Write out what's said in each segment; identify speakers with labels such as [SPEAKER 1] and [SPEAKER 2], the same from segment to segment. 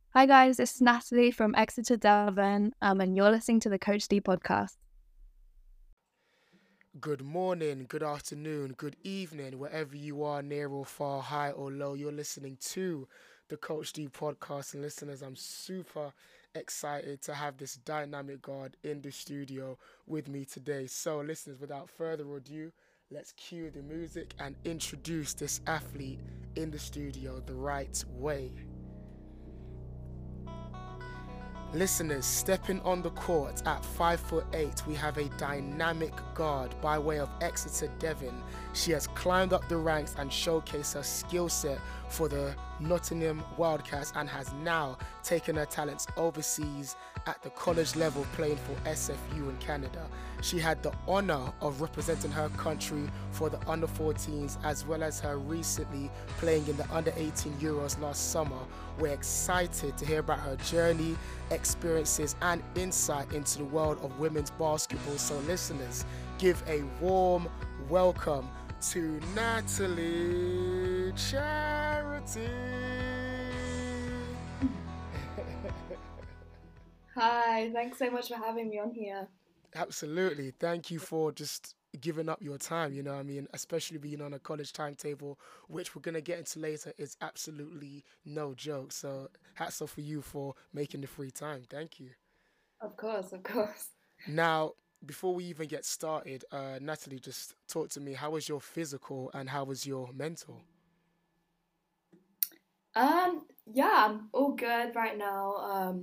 [SPEAKER 1] Hi guys, this is Natalie from Exeter, Devon, and you're listening to the Coach D podcast.
[SPEAKER 2] Good morning, good afternoon, good evening, wherever you are, near or far, high or low. You're listening to the Coach D podcast. And listeners, I'm super excited to have this dynamic guard in the studio with me today. So, listeners, without further ado, let's cue the music and introduce this athlete in the studio the right way. Listeners, stepping on the court at 5'8", we have a dynamic guard by way of Exeter, Devon. She has climbed up the ranks and showcased her skill set for the Nottingham Wildcats and has now taken her talents overseas at the college level playing for SFU in Canada. She had the honour of representing her country for the under 14s as well as her recently playing in the under 18 Euros last summer. We're excited to hear about her journey, experiences and insight into the world of women's basketball. So listeners, give a warm welcome to Natalie Charity.
[SPEAKER 1] Hi, thanks so much for having me on here.
[SPEAKER 2] Absolutely. Thank you for just giving up your time, you know what I mean? Especially being on a college timetable, which we're going to get into later, is absolutely no joke. So hats off for you for making the free time. Thank you.
[SPEAKER 1] Of course, of course.
[SPEAKER 2] Now, before we even get started, Natalie, just talk to me. How was your physical and how was your mental?
[SPEAKER 1] Yeah, I'm all good right now.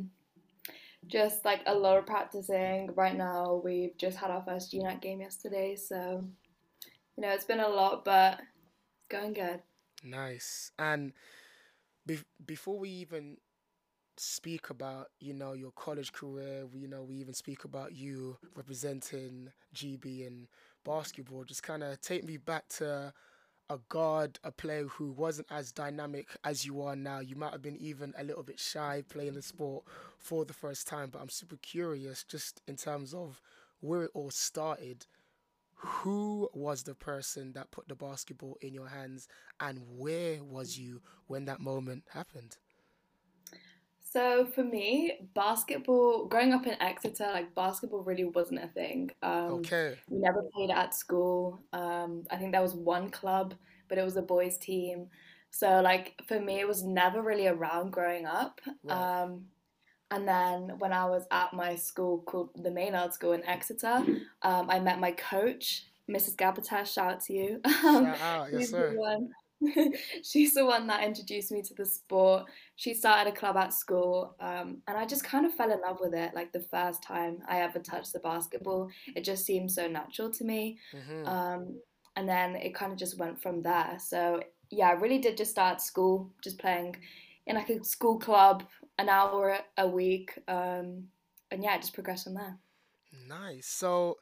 [SPEAKER 1] Just like a lot of practicing right now. We've just had our first GNAT game yesterday, so it's been a lot, but it's going good.
[SPEAKER 2] Nice. And before we even speak about your college career, we even speak about you representing GB in basketball, just kind of take me back to a guard, a player who wasn't as dynamic as you are now. You might have been even a little bit shy playing the sport for the first time, but I'm super curious just in terms of where it all started. Who was the person that put the basketball in your hands, and where was you when that moment happened?
[SPEAKER 1] So for me, basketball, growing up in Exeter, like basketball really wasn't a thing.
[SPEAKER 2] Okay.
[SPEAKER 1] We never played it at school. I think there was one club, but it was a boys' team. So like for me, it was never really around growing up.
[SPEAKER 2] Right.
[SPEAKER 1] Um, and then when I was at my school called the Maynard School in Exeter, I met my coach, Mrs. Gabata. Shout out to you.
[SPEAKER 2] Shout out, yes
[SPEAKER 1] She's the
[SPEAKER 2] sir.
[SPEAKER 1] one. She's the one that introduced me to the sport. She started a club at school, and I just kind of fell in love with it. Like the first time I ever touched the basketball, it just seemed so natural to me.
[SPEAKER 2] Hmm.
[SPEAKER 1] Um, and then it kind of just went from there. So yeah, I really did just start school, just playing in like a school club, an hour a week, and yeah, it just progressed from there.
[SPEAKER 2] Nice. So,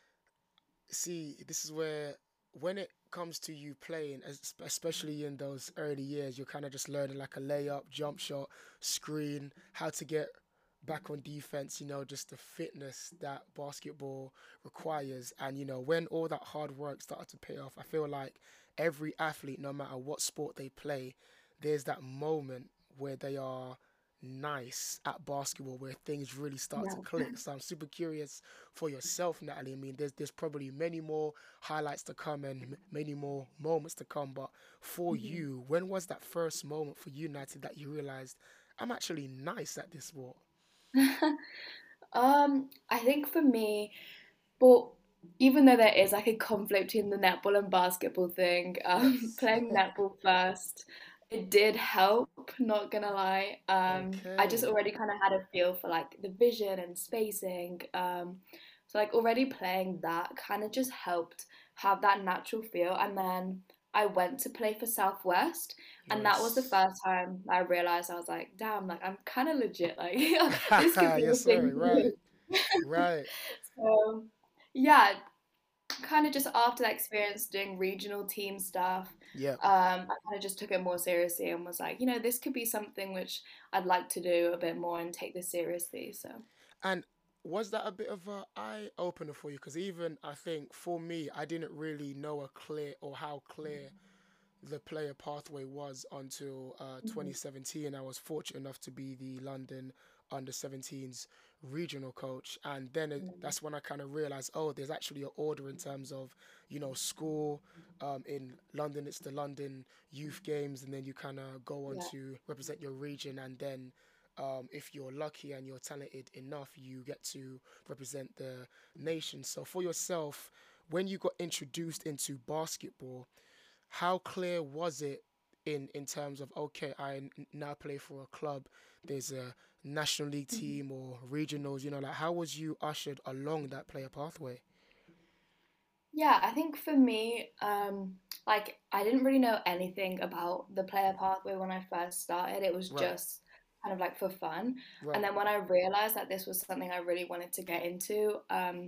[SPEAKER 2] see, this is where when it comes to you playing, especially in those early years, you're kind of just learning like a layup, jump shot, screen, how to get back on defense, just the fitness that basketball requires. And, when all that hard work started to pay off, I feel like every athlete, no matter what sport they play, there's that moment where they are nice at basketball where things really start to
[SPEAKER 1] Yeah.
[SPEAKER 2] click. So I'm super curious for yourself, Natalie. I mean, there's probably many more highlights to come and many more moments to come. But for
[SPEAKER 1] Mhm.
[SPEAKER 2] you, when was that first moment for you, Natalie, that you realized I'm actually nice at this sport?
[SPEAKER 1] I think for me, but even though there is like a conflict between the netball and basketball thing,
[SPEAKER 2] Yes.
[SPEAKER 1] playing netball first, it did help, not gonna lie. I just
[SPEAKER 2] Okay.
[SPEAKER 1] already kind of had a feel for like the vision and spacing. So like already playing that kind of just helped have that natural feel. And then I went to play for Southwest, and that was the
[SPEAKER 2] Nice.
[SPEAKER 1] first time I realized I was like, damn, like I'm kind of legit. Like this could be
[SPEAKER 2] Yes,
[SPEAKER 1] a thing
[SPEAKER 2] sir.
[SPEAKER 1] for me.
[SPEAKER 2] Right. Right.
[SPEAKER 1] So yeah, kind of just after that experience doing regional team stuff,
[SPEAKER 2] Yep.
[SPEAKER 1] I kind of just took it more seriously and was like, this could be something which I'd like to do a bit more and take this seriously. So
[SPEAKER 2] And was that a bit of a eye opener for you? Because even I think for me, I didn't really know a clear or how clear the player pathway was until
[SPEAKER 1] Mhm.
[SPEAKER 2] 2017. I was fortunate enough to be the London under 17s regional coach, and then
[SPEAKER 1] Mm.
[SPEAKER 2] that's when I kind of realized, oh, there's actually an order in terms of, school. In London, it's the London Youth Games, and then you kind of go on
[SPEAKER 1] Yeah.
[SPEAKER 2] to represent your region, and then if you're lucky and you're talented enough, you get to represent the nation. So for yourself, when you got introduced into basketball, how clear was it in terms of, okay, now play for a club, there's a national league
[SPEAKER 1] Mhm.
[SPEAKER 2] team or regionals, like how was you ushered along that player pathway?
[SPEAKER 1] Yeah, I think for me, like I didn't really know anything about the player pathway when I first started. It was
[SPEAKER 2] Right,
[SPEAKER 1] just kind of like for fun. And
[SPEAKER 2] right,
[SPEAKER 1] then when I realized that this was something I really wanted to get into,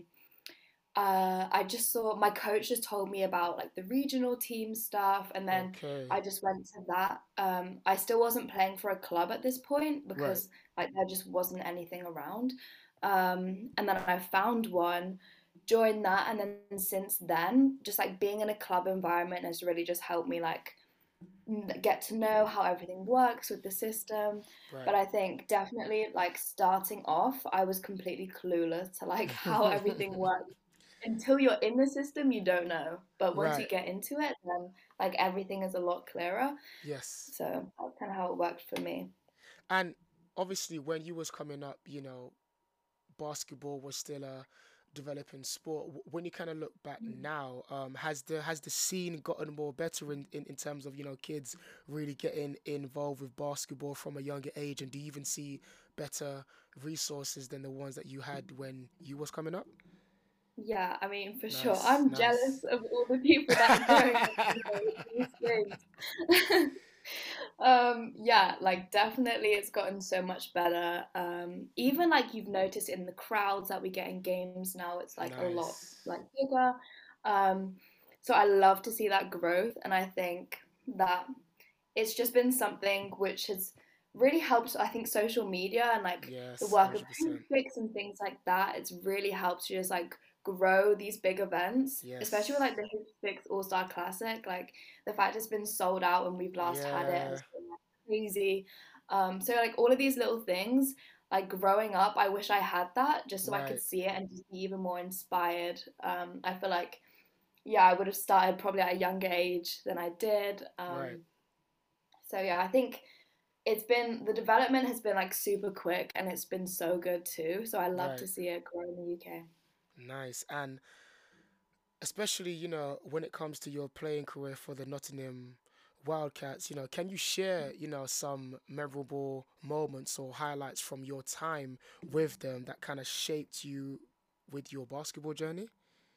[SPEAKER 1] I just saw my coach just told me about like the regional team stuff, and then
[SPEAKER 2] okay,
[SPEAKER 1] I just went to that. I still wasn't playing for a club at this point
[SPEAKER 2] right,
[SPEAKER 1] because like there just wasn't anything around. And then I found one, joined that, and then since then, just like being in a club environment has really just helped me like get to know how everything works with the system. But
[SPEAKER 2] right.
[SPEAKER 1] I think definitely like starting off, I was completely clueless to like how everything works. Until you're in the system, you don't know. But once you
[SPEAKER 2] Right,
[SPEAKER 1] get into it, then like everything is a lot clearer.
[SPEAKER 2] yes.
[SPEAKER 1] So that's kind of how it worked for me.
[SPEAKER 2] And obviously when you was coming up, basketball was still a developing sport. When you kind of look back now, has the scene gotten more better in terms of kids really getting involved with basketball from a younger age, and do you even see better resources than the ones that you had when you was coming up?
[SPEAKER 1] Yeah, I mean, for sure.
[SPEAKER 2] Nice,
[SPEAKER 1] I'm jealous
[SPEAKER 2] nice.
[SPEAKER 1] of all the people that are growing up, with these things. Yeah, like definitely it's gotten so much better. Even like you've noticed in the crowds that we get in games now, it's like a lot
[SPEAKER 2] Nice.
[SPEAKER 1] like bigger. Um, so I love to see that growth, and I think that it's just been something which has really helped. I think social media and like the
[SPEAKER 2] Yes,
[SPEAKER 1] work of
[SPEAKER 2] 100%.
[SPEAKER 1] Hoopfix and things like that, it's really helped you just like grow these big events, especially with
[SPEAKER 2] Yes.
[SPEAKER 1] like the Hoopfix All Star Classic. Like the fact it's been sold out when we've last had it
[SPEAKER 2] Yeah.
[SPEAKER 1] has been like crazy. So like all of these little things, like growing up, I wish I had that just so I could
[SPEAKER 2] Right.
[SPEAKER 1] see it and just be even more inspired. I feel like yeah, I would have started probably at a younger age than I did.
[SPEAKER 2] Right.
[SPEAKER 1] So yeah, I think it's been the development has been like super quick and it's been so good too. So I love to
[SPEAKER 2] Right.
[SPEAKER 1] see it grow in the UK.
[SPEAKER 2] Nice. And especially, when it comes to your playing career for the Nottingham Wildcats, can you share, some memorable moments or highlights from your time with them that kind of shaped you with your basketball journey?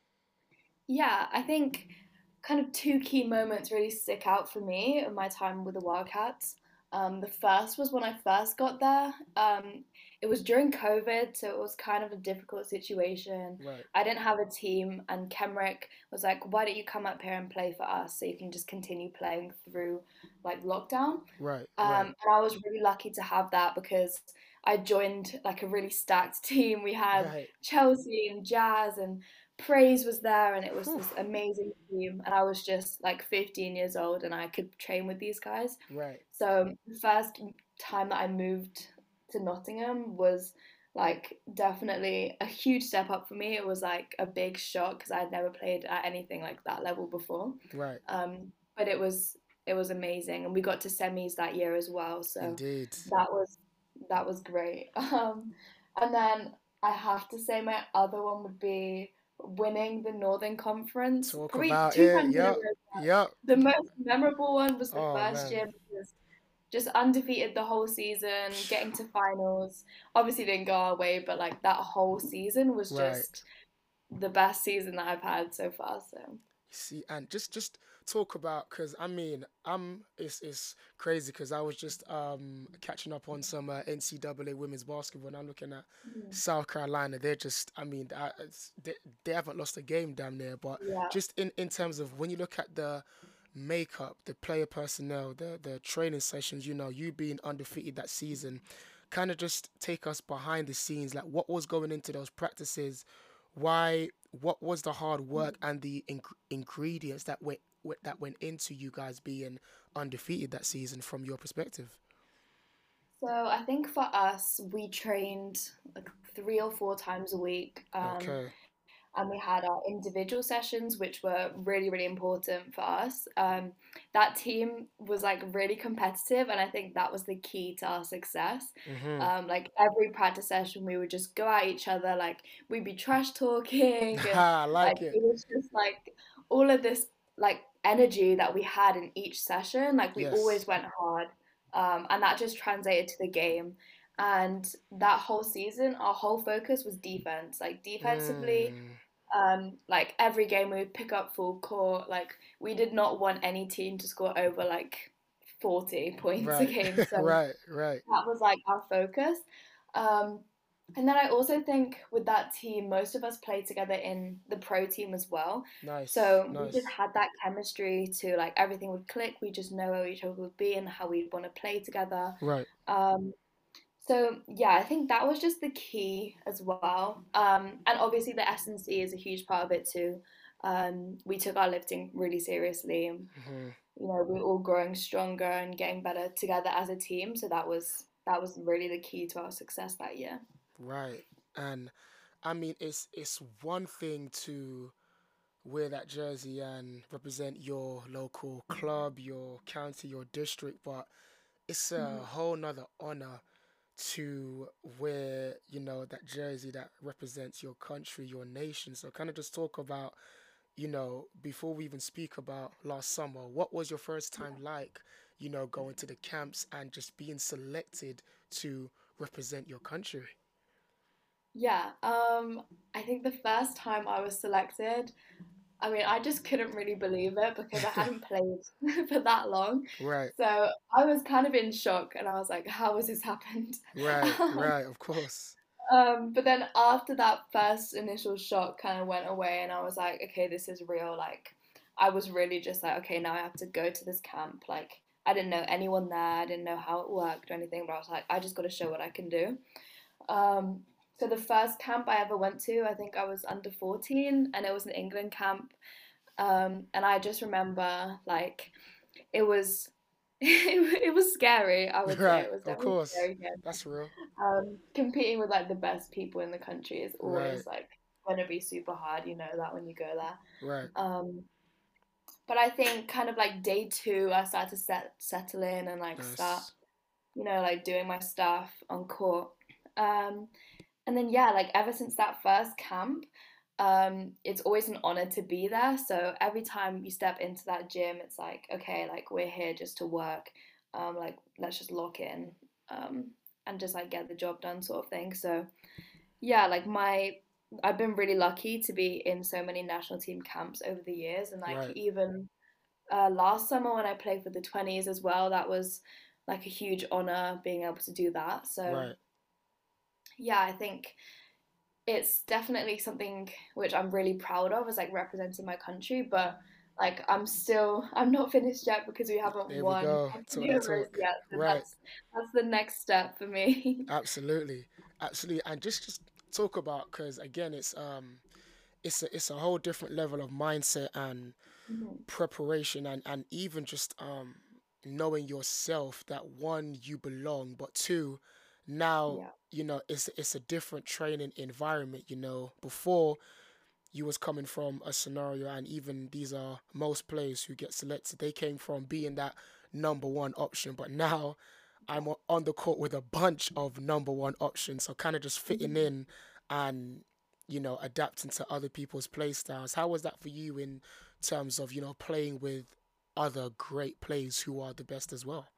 [SPEAKER 1] Yeah, I think kind of two key moments really stick out for me in my time with the Wildcats. The first was when I first got there. It was during COVID, so it was kind of a difficult situation.
[SPEAKER 2] Right.
[SPEAKER 1] I didn't have a team, and Kenrick was like, "Why don't you come up here and play for us so you can just continue playing through like lockdown?"
[SPEAKER 2] Right. Right.
[SPEAKER 1] And I was really lucky to have that because I joined like a really stacked team. We had
[SPEAKER 2] Right.
[SPEAKER 1] Chelsea and Jazz and Praise was there, and it was
[SPEAKER 2] Whew.
[SPEAKER 1] this amazing team. And I was just like 15 years old, and I could train with these guys.
[SPEAKER 2] Right.
[SPEAKER 1] So the first time that I moved to Nottingham was like definitely a huge step up for me. It was like a big shock because I had never played at anything like that level before.
[SPEAKER 2] Right.
[SPEAKER 1] But it was amazing, and we got to semis that year as well. So
[SPEAKER 2] Indeed.
[SPEAKER 1] that was that was great. And then I have to say my other one would be winning the Northern Conference,
[SPEAKER 2] Talk
[SPEAKER 1] probably
[SPEAKER 2] about
[SPEAKER 1] two
[SPEAKER 2] it.
[SPEAKER 1] times in a
[SPEAKER 2] Yep.
[SPEAKER 1] row.
[SPEAKER 2] Yep.
[SPEAKER 1] The most memorable one was the
[SPEAKER 2] Oh
[SPEAKER 1] first
[SPEAKER 2] man.
[SPEAKER 1] year because just undefeated the whole season, getting to finals. Obviously didn't go our way, but like that whole season was
[SPEAKER 2] Right.
[SPEAKER 1] just the best season that I've had so far. So
[SPEAKER 2] See, and just talk about, because I mean, it's crazy because I was just catching up on some NCAA women's basketball, and I'm looking at
[SPEAKER 1] mm,
[SPEAKER 2] South Carolina. They're just, I mean, they haven't lost a game damn near, but
[SPEAKER 1] yeah.
[SPEAKER 2] just in terms of when you look at the makeup, the player personnel, the training sessions, you being undefeated that season, kind of just take us behind the scenes, like what was going into those practices, what was the hard work and the ingredients that went that went into you guys being undefeated that season from your perspective?
[SPEAKER 1] So I think for us, we trained like 3 or 4 times a week.
[SPEAKER 2] Okay.
[SPEAKER 1] And we had our individual sessions, which were really, really important for us. That team was like really competitive, and I think that was the key to our success.
[SPEAKER 2] Mm-hmm.
[SPEAKER 1] Like every practice session, we would just go at each other, like we'd be trash talking, and
[SPEAKER 2] I
[SPEAKER 1] like
[SPEAKER 2] like it.
[SPEAKER 1] it was just like all of this like energy that we had in each session. Like we
[SPEAKER 2] Yes.
[SPEAKER 1] always went hard, and that just translated to the game. And that whole season, our whole focus was defense. Like defensively,
[SPEAKER 2] Mm.
[SPEAKER 1] like every game we would pick up full court. Like we did not want any team to score over like 40 points a
[SPEAKER 2] Right.
[SPEAKER 1] game. So
[SPEAKER 2] Right. Right.
[SPEAKER 1] that was like our focus. Um, and then I also think with that team, most of us played together in the pro team as well.
[SPEAKER 2] Nice.
[SPEAKER 1] So we just
[SPEAKER 2] Nice.
[SPEAKER 1] had that chemistry to like everything would click. We just know where each other would be and how we'd want to play together.
[SPEAKER 2] Right.
[SPEAKER 1] Um, so yeah, I think that was just the key as well. And obviously the S&C is a huge part of it too. We took our lifting really seriously.
[SPEAKER 2] Mm-hmm.
[SPEAKER 1] We were all growing stronger and getting better together as a team. So that was really the key to our success that year.
[SPEAKER 2] Right. And I mean, it's one thing to wear that jersey and represent your local club, your county, your district, but it's a
[SPEAKER 1] Mhm.
[SPEAKER 2] whole nother honor to wear, that jersey that represents your country, your nation. So kind of just talk about, before we even speak about last summer, what was your first time like, going to the camps and just being selected to represent your country?
[SPEAKER 1] Yeah, I think the first time I was selected, I mean, I just couldn't really believe it because I hadn't played for that long.
[SPEAKER 2] Right,
[SPEAKER 1] So I was kind of in shock and I was like, how has this happened?
[SPEAKER 2] right, right, of course.
[SPEAKER 1] But then after that first initial shock kind of went away and I was like, okay, this is real. Like, I was really just like, okay, now I have to go to this camp. Like, I didn't know anyone there, I didn't know how it worked or anything, but I was like, I just got to show what I can do. Um, so the first camp I ever went to, I think I was under 14 and it was an England camp. And I just remember like it was it was scary, I would say.
[SPEAKER 2] Right,
[SPEAKER 1] It was
[SPEAKER 2] of
[SPEAKER 1] definitely
[SPEAKER 2] course.
[SPEAKER 1] scary. Yeah.
[SPEAKER 2] That's real.
[SPEAKER 1] Competing with like the best people in the country is
[SPEAKER 2] Right,
[SPEAKER 1] always like gonna be super hard, you know that when you go there.
[SPEAKER 2] right.
[SPEAKER 1] Um, but I think kind of like day two, I started to settle in and like start,
[SPEAKER 2] Nice.
[SPEAKER 1] like doing my stuff on court. Um, and then yeah, like ever since that first camp, it's always an honor to be there. So every time you step into that gym, it's like, okay, like we're here just to work. Like let's just lock in, and just like get the job done, sort of thing. So yeah, like I've been really lucky to be in so many national team camps over the years, and like
[SPEAKER 2] Right,
[SPEAKER 1] even last summer when I played for the 20s as well, that was like a huge honor being able to do that. So
[SPEAKER 2] right.
[SPEAKER 1] yeah, I think it's definitely something which I'm really proud of, is like representing my country, but like I'm not finished yet because we haven't
[SPEAKER 2] There we
[SPEAKER 1] won
[SPEAKER 2] go.
[SPEAKER 1] any
[SPEAKER 2] Talk that
[SPEAKER 1] Euros
[SPEAKER 2] talk.
[SPEAKER 1] yet. So
[SPEAKER 2] Right.
[SPEAKER 1] that's the next step for me.
[SPEAKER 2] Absolutely. Absolutely. And just talk about, because again, it's a whole different level of mindset and
[SPEAKER 1] Mhm.
[SPEAKER 2] preparation, and even just knowing yourself that one, you belong, but two, now,
[SPEAKER 1] Yeah.
[SPEAKER 2] it's a different training environment. Before, you was coming from a scenario, and even these are most players who get selected, they came from being that number one option, but now I'm on the court with a bunch of number one options, so kind of just fitting
[SPEAKER 1] Mhm.
[SPEAKER 2] in and adapting to other people's play styles. How was that for you in terms of playing with other great players who are the best as well?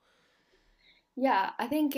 [SPEAKER 1] Yeah, I think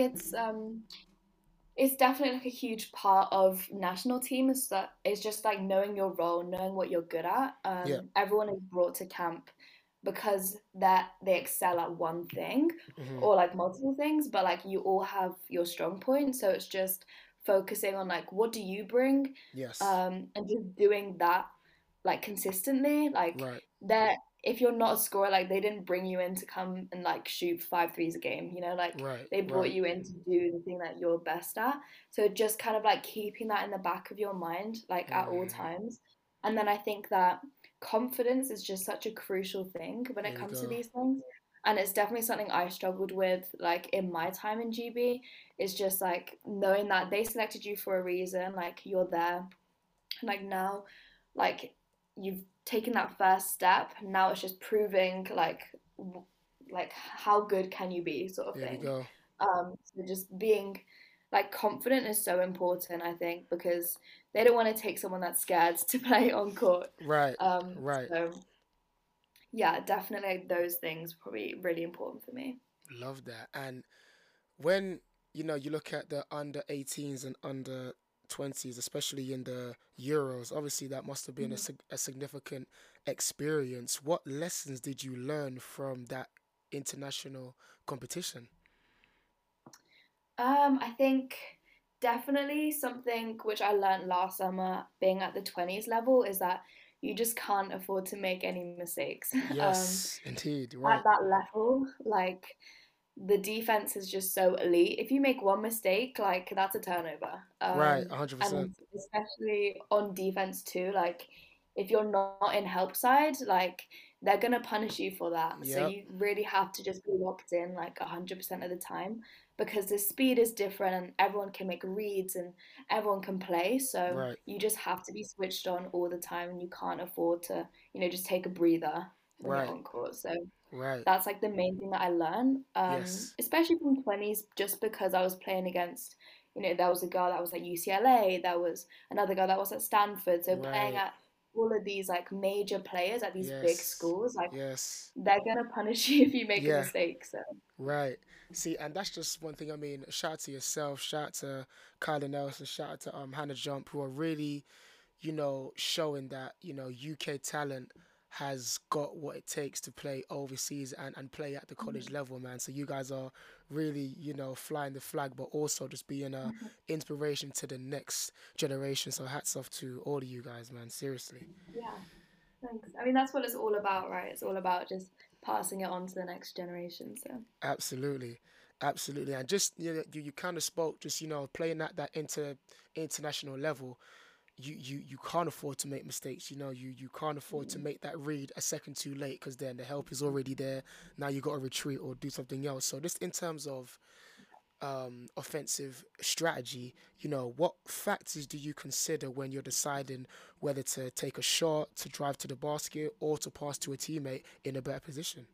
[SPEAKER 1] it's definitely like a huge part of national team is that it's just like knowing your role, knowing what you're good at.
[SPEAKER 2] Yeah.
[SPEAKER 1] Everyone is brought to camp because that they excel at one thing
[SPEAKER 2] Hmm.
[SPEAKER 1] or like multiple things, but like you all have your strong points. So it's just focusing on like what do you bring,
[SPEAKER 2] Yes.
[SPEAKER 1] and just doing that like consistently. Like
[SPEAKER 2] Right.
[SPEAKER 1] that if you're not a scorer, like they didn't bring you in to come and like shoot five threes a game, like
[SPEAKER 2] Right.
[SPEAKER 1] they brought
[SPEAKER 2] Right.
[SPEAKER 1] you in to do the thing that you're best at. So just kind of like keeping that in the back of your mind, like at all
[SPEAKER 2] Mm.
[SPEAKER 1] times. And then I think that confidence is just such a crucial thing when it
[SPEAKER 2] There we
[SPEAKER 1] comes to
[SPEAKER 2] go.
[SPEAKER 1] these things. And it's definitely something I struggled with, like in my time in GB. It's just like knowing that they selected you for a reason, like you're there, and like now, like you've taken that first step. Now it's just proving like how good can you be, sort of
[SPEAKER 2] There we
[SPEAKER 1] thing.
[SPEAKER 2] go.
[SPEAKER 1] So just being like confident is so important, I think, because they don't want to take someone that's scared to play on court.
[SPEAKER 2] Right.
[SPEAKER 1] Um,
[SPEAKER 2] Right.
[SPEAKER 1] so yeah, definitely those things probably really important for me.
[SPEAKER 2] Love that. And when you look at the under 18s and under 20s, especially in the Euros, obviously that must have been
[SPEAKER 1] Mhm.
[SPEAKER 2] a significant experience. What lessons did you learn from that international competition?
[SPEAKER 1] I think definitely something which I learned last summer being at the 20s level is that you just can't afford to make any mistakes.
[SPEAKER 2] Yes, indeed.
[SPEAKER 1] At
[SPEAKER 2] Right.
[SPEAKER 1] that level, like the defense is just so elite. If you make one mistake, like that's a turnover.
[SPEAKER 2] Right. 100%.
[SPEAKER 1] And especially on defense too, like if you're not in help side, like they're gonna punish you for that. So
[SPEAKER 2] Yep.
[SPEAKER 1] you really have to just be locked in like 100% of the time because the speed is different and everyone can make reads and everyone can play. So
[SPEAKER 2] Right.
[SPEAKER 1] you just have to be switched on all the time and you can't afford to, just take a breather when you're
[SPEAKER 2] Right.
[SPEAKER 1] on court. So
[SPEAKER 2] Right.
[SPEAKER 1] that's like the main thing that I learned,
[SPEAKER 2] Yes.
[SPEAKER 1] especially from 20s, just because I was playing against, there was a girl that was at UCLA, there was another girl that was at Stanford. So playing
[SPEAKER 2] Right.
[SPEAKER 1] at all of these like major players at these big
[SPEAKER 2] Yes.
[SPEAKER 1] schools, like
[SPEAKER 2] Yes.
[SPEAKER 1] they're gonna punish you if you make a
[SPEAKER 2] Yeah.
[SPEAKER 1] mistake. So
[SPEAKER 2] Right. See, and that's just one thing. I mean, shout out to yourself, shout out to Kylie Nelson, shout out to Hannah Jump, who are really, showing that, UK talent has got what it takes to play overseas and play at the college level, man. So you guys are really, flying the flag, but also just being a inspiration to the next generation. So hats off to all of you guys, man. Seriously.
[SPEAKER 1] yeah, thanks. I mean, that's what it's all about, right? It's all about just passing it on to the next generation. So
[SPEAKER 2] Absolutely. Absolutely. And just you kind of spoke just, playing at that international level. You can't afford to make mistakes. You can't afford to
[SPEAKER 1] mm,
[SPEAKER 2] make that read a second too late because then the help is already there. Now you got to retreat or do something else. So just in terms of offensive strategy, what factors do you consider when you're deciding whether to take a shot, to drive to the basket, or to pass to a teammate in a better position?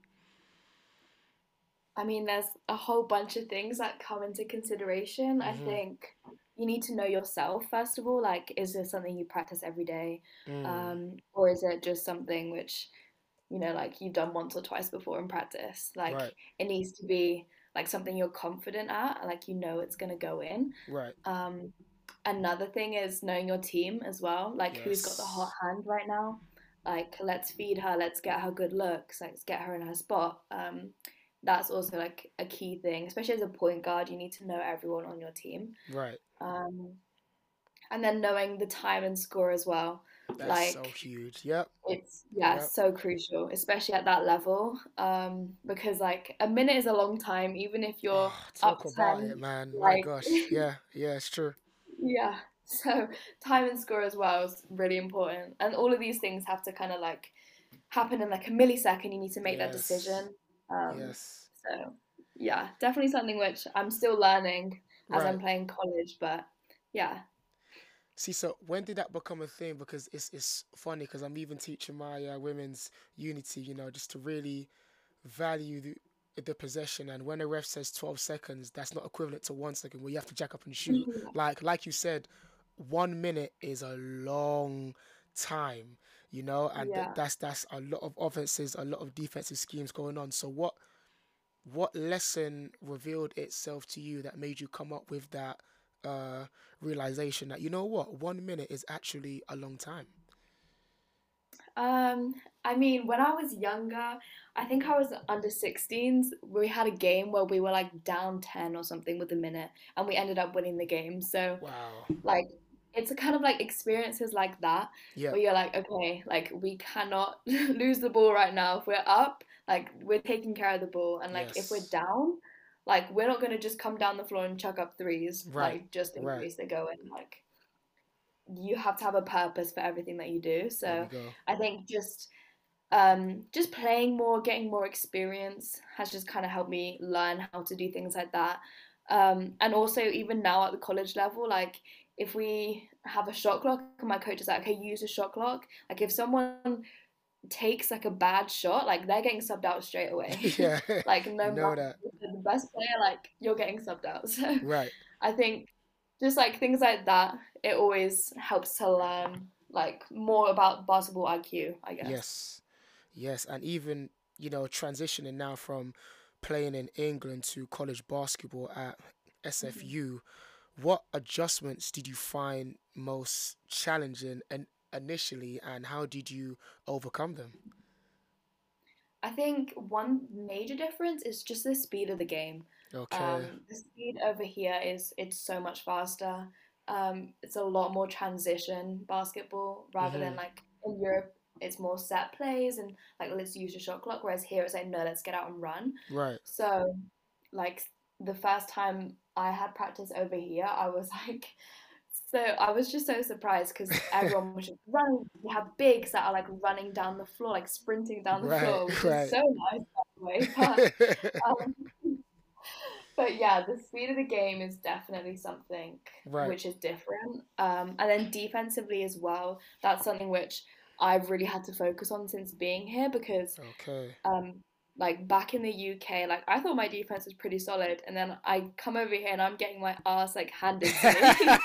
[SPEAKER 1] I mean, there's a whole bunch of things that come into consideration. I
[SPEAKER 2] Mm-hmm.
[SPEAKER 1] think you need to know yourself, first of all. Like, is this something you practice every day?
[SPEAKER 2] Mm,
[SPEAKER 1] Or is it just something which, like you've done once or twice before in practice? Like,
[SPEAKER 2] right,
[SPEAKER 1] it needs to be like something you're confident at, like it's going to go in.
[SPEAKER 2] right.
[SPEAKER 1] Um, Another thing is knowing your team as well, like who's got the hot
[SPEAKER 2] Yes.
[SPEAKER 1] hand right now. Like, let's feed her, let's get her good looks, let's get her in her spot. That's also like a key thing, especially as a point guard. You need to know everyone on your team,
[SPEAKER 2] Right.
[SPEAKER 1] um, and then knowing the time and score as well.
[SPEAKER 2] That's so
[SPEAKER 1] Like
[SPEAKER 2] huge. Yep.
[SPEAKER 1] it's
[SPEAKER 2] Yep.
[SPEAKER 1] so crucial, especially at that level, because like a minute is a long time, even if you're
[SPEAKER 2] Oh,
[SPEAKER 1] up
[SPEAKER 2] talk about
[SPEAKER 1] 10.
[SPEAKER 2] it, man. My
[SPEAKER 1] Like
[SPEAKER 2] gosh. Yeah. Yeah, it's true.
[SPEAKER 1] yeah, so time and score as well is really important, and all of these things have to kind of like happen in like a millisecond. You need to make that
[SPEAKER 2] Yes.
[SPEAKER 1] decision. Um,
[SPEAKER 2] Yes.
[SPEAKER 1] so yeah, definitely something which I'm still learning as I'm
[SPEAKER 2] Right.
[SPEAKER 1] playing college, but yeah.
[SPEAKER 2] See, so when did that become a thing? Because it's funny because I'm even teaching my women's unity, just to really value the possession. And when a ref says 12 seconds, that's not equivalent to 1 second where you have to jack up and shoot. Like you said, 1 minute is a long time, and
[SPEAKER 1] Yeah.
[SPEAKER 2] that's a lot of offenses, a lot of defensive schemes going on. So what lesson revealed itself to you that made you come up with that uh, realization that 1 minute is actually a long time?
[SPEAKER 1] Um, I mean, when I was younger, I think I was under 16s. We had a game where we were like down 10 or something with a minute, and we ended up winning the game. So,
[SPEAKER 2] Wow.
[SPEAKER 1] like, it's a kind of like experiences like that
[SPEAKER 2] Yep.
[SPEAKER 1] where you're like, okay, like we cannot lose the ball right now. If we're up, like we're taking care of the ball, and like if we're
[SPEAKER 2] Yes.
[SPEAKER 1] down, like we're not gonna just come down the floor and chuck up threes,
[SPEAKER 2] Right.
[SPEAKER 1] like just in
[SPEAKER 2] Right.
[SPEAKER 1] case they go in. Like you have to have a purpose for everything that you do.
[SPEAKER 2] There we
[SPEAKER 1] So
[SPEAKER 2] go.
[SPEAKER 1] I think just playing more, getting more experience has just kind of helped me learn how to do things like that. And also even now at the college level, like if we have a shot clock and my coach is like, okay, use a shot clock. Like if someone takes like a bad shot, like they're getting subbed out straight away.
[SPEAKER 2] Yeah,
[SPEAKER 1] Like no
[SPEAKER 2] you know
[SPEAKER 1] matter
[SPEAKER 2] that.
[SPEAKER 1] if they're the best player, like you're getting subbed out. So
[SPEAKER 2] Right.
[SPEAKER 1] I think just like things like that, it always helps to learn like more about basketball IQ, I guess.
[SPEAKER 2] Yes. Yes. And even, transitioning now from playing in England to college basketball at
[SPEAKER 1] Mhm.
[SPEAKER 2] SFU, what adjustments did you find most challenging and initially, and how did you overcome them?
[SPEAKER 1] I think one major difference is just the speed of the game.
[SPEAKER 2] Okay.
[SPEAKER 1] The speed over here is it's so much faster. It's a lot more transition basketball rather than
[SPEAKER 2] Mm-hmm.
[SPEAKER 1] like in Europe, it's more set plays and like let's use a shot clock. Whereas here it's like no, let's get out and run.
[SPEAKER 2] Right.
[SPEAKER 1] So like the first time I had practice over here, I was like, so I was just so surprised because everyone was just running. We have bigs that are like running down the floor, like sprinting down the
[SPEAKER 2] Right.
[SPEAKER 1] floor, which is
[SPEAKER 2] Right.
[SPEAKER 1] so nice by the way. Um, but yeah, the speed of the game is definitely something
[SPEAKER 2] Right.
[SPEAKER 1] which is different. And then defensively as well, that's something which I've really had to focus on since being here because
[SPEAKER 2] Okay.
[SPEAKER 1] um, like back in the UK, like I thought my defense was pretty solid, and then I come over here and I'm getting my ass like handed to me.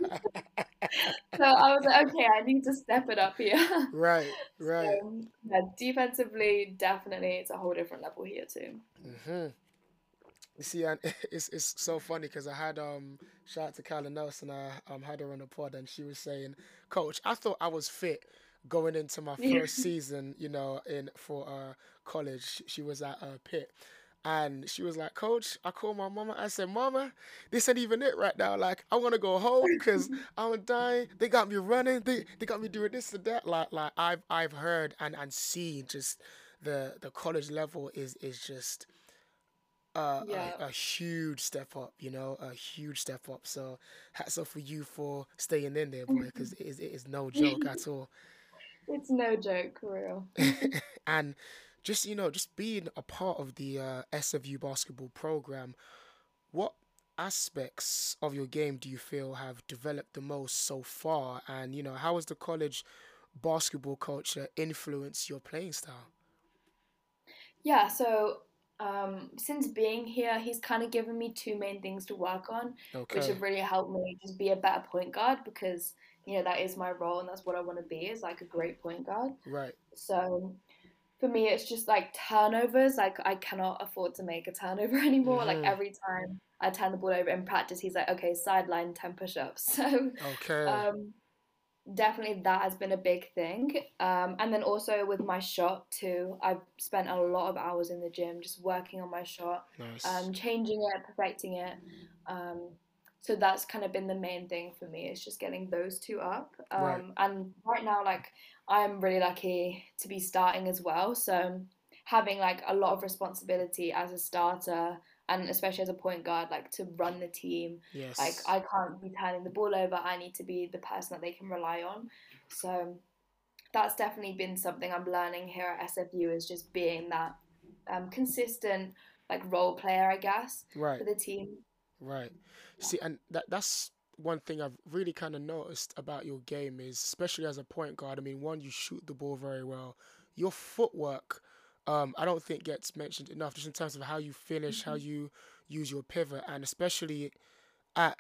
[SPEAKER 1] So I was like, okay, I need to step it up here.
[SPEAKER 2] Right. Right.
[SPEAKER 1] So yeah, defensively, definitely, it's a whole different level here too.
[SPEAKER 2] Mm-hmm. You see, and it's so funny because I had shout out to Kyla Nelson. I had her on the pod and she was saying, "Coach, I thought I was fit going into my
[SPEAKER 1] Yeah.
[SPEAKER 2] first season. In for college. She was at Pitt, and she was like, Coach, I called my mama. I said, Mama, this ain't even it right now. Like, I want to go home because I'm dying. They got me running. They got me doing this and that. Like I've heard and seen just the college level is just
[SPEAKER 1] Yeah.
[SPEAKER 2] a huge step up, a huge step up. So hats off for you for staying in there, boy, because it is no joke at all.
[SPEAKER 1] It's no joke, for real.
[SPEAKER 2] And just being a part of the SFU basketball program, what aspects of your game do you feel have developed the most so far? And how has the college basketball culture influenced your playing style?
[SPEAKER 1] Yeah, so since being here, he's kind of given me two main things to work on, which
[SPEAKER 2] Okay,
[SPEAKER 1] have really helped me just be a better point guard because, that is my role and that's what I want to be is like a great point guard.
[SPEAKER 2] right.
[SPEAKER 1] So for me, it's just like turnovers. Like I cannot afford to make a turnover anymore. Like
[SPEAKER 2] Mm-hmm.
[SPEAKER 1] every time I turn the ball over in practice, he's like, okay, sideline 10 push-ups. So
[SPEAKER 2] Okay,
[SPEAKER 1] um, definitely that has been a big thing. And then also with my shot too, I've spent a lot of hours in the gym just working on my shot,
[SPEAKER 2] nice.
[SPEAKER 1] changing it, perfecting it. Um, so that's kind of been the main thing for me. It's just getting those two up.
[SPEAKER 2] Right.
[SPEAKER 1] And right now, like I'm really lucky to be starting as well. So having like a lot of responsibility as a starter and especially as a point guard, like to run the team, like
[SPEAKER 2] Yes.
[SPEAKER 1] I can't be turning the ball over. I need to be the person that they can rely on. So that's definitely been something I'm learning here at SFU is just being that consistent like role player, I guess,
[SPEAKER 2] Right.
[SPEAKER 1] for the team.
[SPEAKER 2] Right. See, and that's one thing I've really kind of noticed about your game is, especially as a point guard. I mean, one, you shoot the ball very well. Your footwork, I don't think gets mentioned enough, just in terms of how you finish, how
[SPEAKER 1] Mhm.
[SPEAKER 2] you use your pivot, and especially at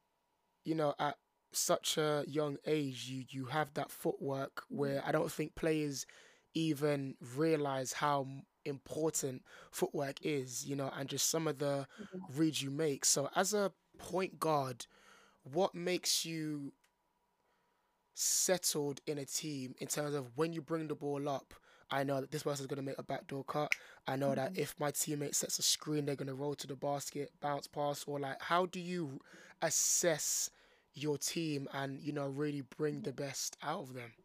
[SPEAKER 2] at such a young age, you have that footwork where I don't think players even realize how important footwork is, and just some of the reads you make. So as a point guard, what makes you settled in a team in terms of when you bring the ball up? I know that this person's going to make a backdoor cut. I know that
[SPEAKER 1] Mhm.
[SPEAKER 2] if my teammate sets a screen, they're going to roll to the basket, bounce pass, or like, how do you assess your team and, really bring the best out of them?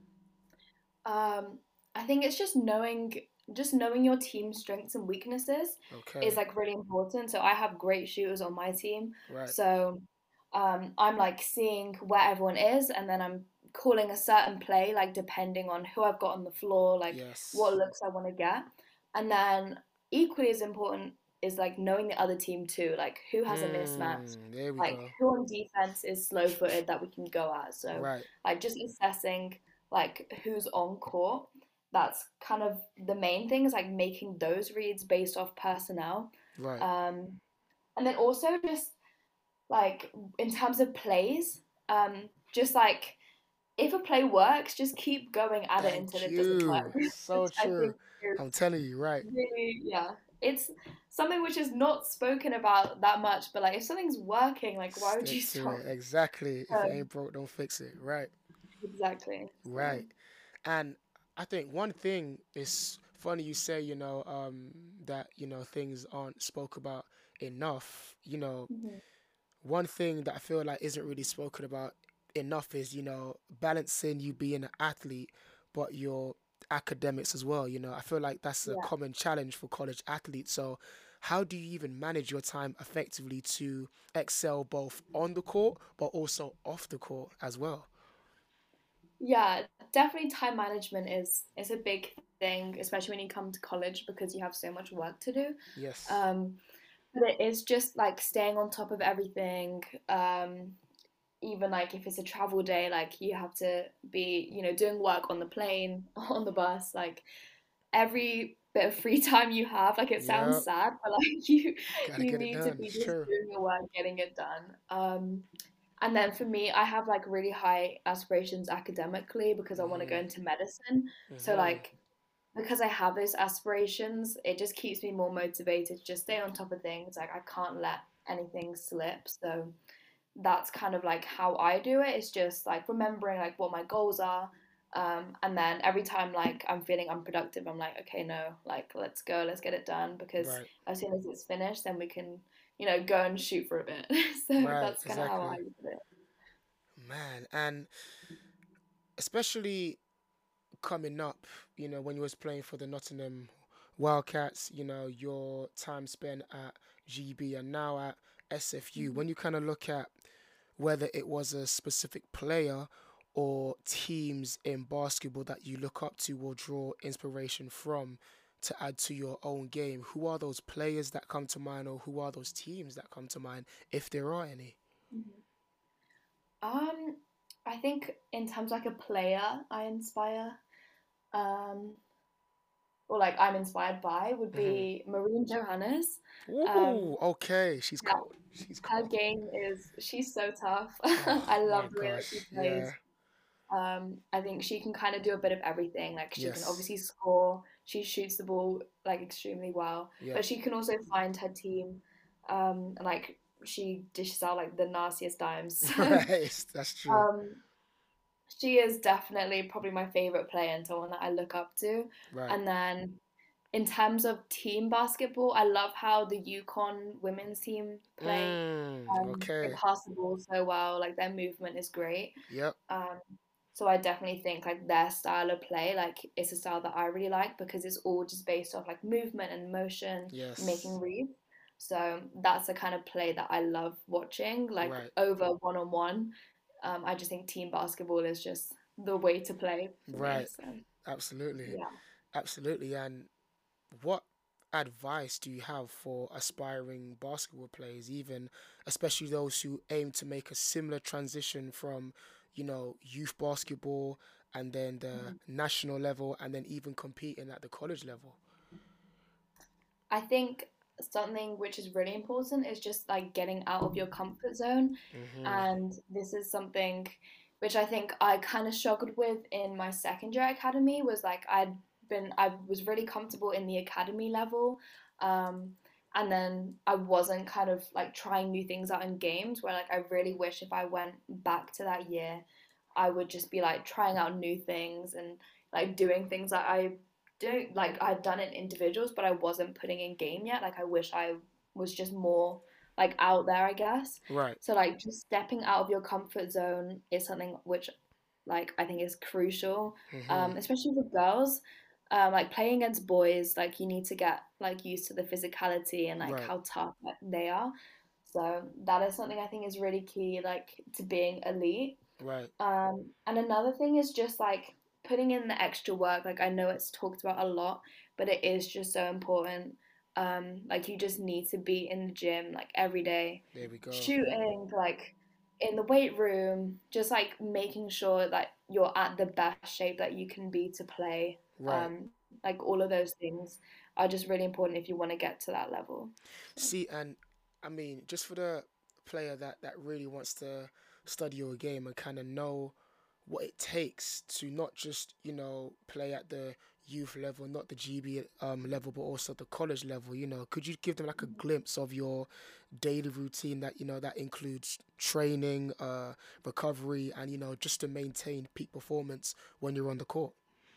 [SPEAKER 1] Um, I think it's just knowing your team's strengths and weaknesses is
[SPEAKER 2] Okay,
[SPEAKER 1] like really important. So I have great shooters on my team.
[SPEAKER 2] right.
[SPEAKER 1] So I'm like seeing where everyone is, and then I'm calling a certain play, like depending on who I've got on the floor, like what
[SPEAKER 2] Yes.
[SPEAKER 1] looks I want to get. And then equally as important is like knowing the other team too, like who has a mismatch,
[SPEAKER 2] There we
[SPEAKER 1] like
[SPEAKER 2] go.
[SPEAKER 1] who on defense is slow-footed that we can go at. So
[SPEAKER 2] Right.
[SPEAKER 1] like just assessing like who's on court. That's kind of the main thing is like making those reads based off personnel.
[SPEAKER 2] Right.
[SPEAKER 1] Um, and then also just like in terms of plays, just like if a play works, just keep going at it until
[SPEAKER 2] Thank
[SPEAKER 1] it doesn't work,
[SPEAKER 2] you. So
[SPEAKER 1] which I
[SPEAKER 2] true.
[SPEAKER 1] think is
[SPEAKER 2] I'm telling you, right.
[SPEAKER 1] really, yeah, it's something which is not spoken about that much, but like if something's working, like why would you
[SPEAKER 2] Stick to
[SPEAKER 1] stop?
[SPEAKER 2] it. Exactly. If it
[SPEAKER 1] Um,
[SPEAKER 2] ain't broke, don't fix it. Right.
[SPEAKER 1] exactly. So
[SPEAKER 2] Right. And I think one thing is funny you say, that, things aren't spoke about enough.
[SPEAKER 1] mhm.
[SPEAKER 2] One thing that I feel like isn't really spoken about enough is, balancing you being an athlete, but your academics as well. I feel like that's a
[SPEAKER 1] Yeah.
[SPEAKER 2] common challenge for college athletes. So, how do you even manage your time effectively to excel both on the court, but also off the court as well?
[SPEAKER 1] Yeah, definitely time management is a big thing, especially when you come to college because you have so much work to do.
[SPEAKER 2] Yes.
[SPEAKER 1] Um, but it is just like staying on top of everything. Even like if it's a travel day, like you have to be, doing work on the plane, on the bus, like every bit of free time you have, like it sounds
[SPEAKER 2] Yep.
[SPEAKER 1] sad, but like you
[SPEAKER 2] Gotta
[SPEAKER 1] you
[SPEAKER 2] get it
[SPEAKER 1] need to
[SPEAKER 2] done.
[SPEAKER 1] be
[SPEAKER 2] It's
[SPEAKER 1] just
[SPEAKER 2] true.
[SPEAKER 1] doing your work, getting it done. And then for me, I have like really high aspirations academically because I want to go
[SPEAKER 2] Mm-hmm.
[SPEAKER 1] into medicine. So
[SPEAKER 2] Mm-hmm.
[SPEAKER 1] like because I have those aspirations, it just keeps me more motivated to just stay on top of things. Like I can't let anything slip. So that's kind of like how I do it. It's just like remembering like what my goals are. And then every time like I'm feeling unproductive, I'm like, okay, no, like let's go, let's get it done because
[SPEAKER 2] Right.
[SPEAKER 1] as soon as it's finished, then we can, go and shoot for a bit. So
[SPEAKER 2] Right.
[SPEAKER 1] that's kind of how I
[SPEAKER 2] Exactly.
[SPEAKER 1] do it.
[SPEAKER 2] Man, and especially coming up, when you was playing for the Nottingham Wildcats, your time spent at GB and now at SFU,
[SPEAKER 1] Mhm.
[SPEAKER 2] when you kind of look at whether it was a specific player or teams in basketball that you look up to or draw inspiration from to add to your own game, who are those players that come to mind or who are those teams that come to mind, if there are any?
[SPEAKER 1] Mhm. Um, I think in terms of like a player I inspire, um, or like I'm inspired by would
[SPEAKER 2] Hmm.
[SPEAKER 1] be Marine Johannes. Um,
[SPEAKER 2] Ooh, okay. She's
[SPEAKER 1] yeah,
[SPEAKER 2] cold. She's
[SPEAKER 1] her
[SPEAKER 2] cold.
[SPEAKER 1] game is she's so tough.
[SPEAKER 2] Oh
[SPEAKER 1] I love
[SPEAKER 2] my
[SPEAKER 1] the way that she
[SPEAKER 2] gosh. Yeah.
[SPEAKER 1] plays. I think she can kind of do a bit of everything. Like she can
[SPEAKER 2] Yes.
[SPEAKER 1] obviously score, she shoots the ball like extremely well,
[SPEAKER 2] Yep.
[SPEAKER 1] but she can also find her team. And like she dishes out like the nastiest dimes. So
[SPEAKER 2] Right. That's true.
[SPEAKER 1] um, she is definitely probably my favorite player and someone that I look up to.
[SPEAKER 2] Right.
[SPEAKER 1] And then in terms of team basketball, I love how the Yukon women's team play. They
[SPEAKER 2] Okay.
[SPEAKER 1] pass the ball so well, like their movement is great.
[SPEAKER 2] Yep.
[SPEAKER 1] Um, so I definitely think like their style of play, like it's a style that I really like because it's all just based off like movement and motion, making
[SPEAKER 2] Yes.
[SPEAKER 1] reads. So that's the kind of play that I love watching, like
[SPEAKER 2] Right.
[SPEAKER 1] over one on one. I just think team basketball is just the way to play for me.
[SPEAKER 2] Right.
[SPEAKER 1] So
[SPEAKER 2] Absolutely.
[SPEAKER 1] yeah.
[SPEAKER 2] Absolutely. And what advice do you have for aspiring basketball players, even especially those who aim to make a similar transition from, youth basketball and then the
[SPEAKER 1] Mhm.
[SPEAKER 2] national level and then even competing at the college level?
[SPEAKER 1] I think something which is really important is just like getting out of your comfort zone.
[SPEAKER 2] Mm-hmm.
[SPEAKER 1] And this is something which I think I kind of struggled with in my second year academy was like I was really comfortable in the academy level. Um, and then I wasn't kind of like trying new things out in games where like I really wish if I went back to that year, I would just be like trying out new things and like doing things that I don't like I'd done in individuals, but I wasn't putting in game yet. Like I wish I was just more like out there, I guess.
[SPEAKER 2] Right.
[SPEAKER 1] So like just stepping out of your comfort zone is something which like I think is crucial,
[SPEAKER 2] Mm-hmm.
[SPEAKER 1] especially for girls. Like playing against boys, like you need to get like used to the physicality and like
[SPEAKER 2] Right.
[SPEAKER 1] how tough like, they are. So that is something I think is really key, like to being elite.
[SPEAKER 2] Right.
[SPEAKER 1] And another thing is just like putting in the extra work. Like I know it's talked about a lot, but it is just so important. Like you just need to be in the gym like every day,
[SPEAKER 2] There we go.
[SPEAKER 1] shooting, like in the weight room, just like making sure that you're at the best shape that you can be to play.
[SPEAKER 2] Right.
[SPEAKER 1] Like all of those things are just really important if you want to get to that level. So.
[SPEAKER 2] See, and I mean, just for the player that really wants to study your game and kind of know what it takes to not just, play at the youth level, not the GB level, but also the college level, could you give them like a glimpse of your daily routine that, that includes training, recovery, and, just to maintain peak performance when you're on the court?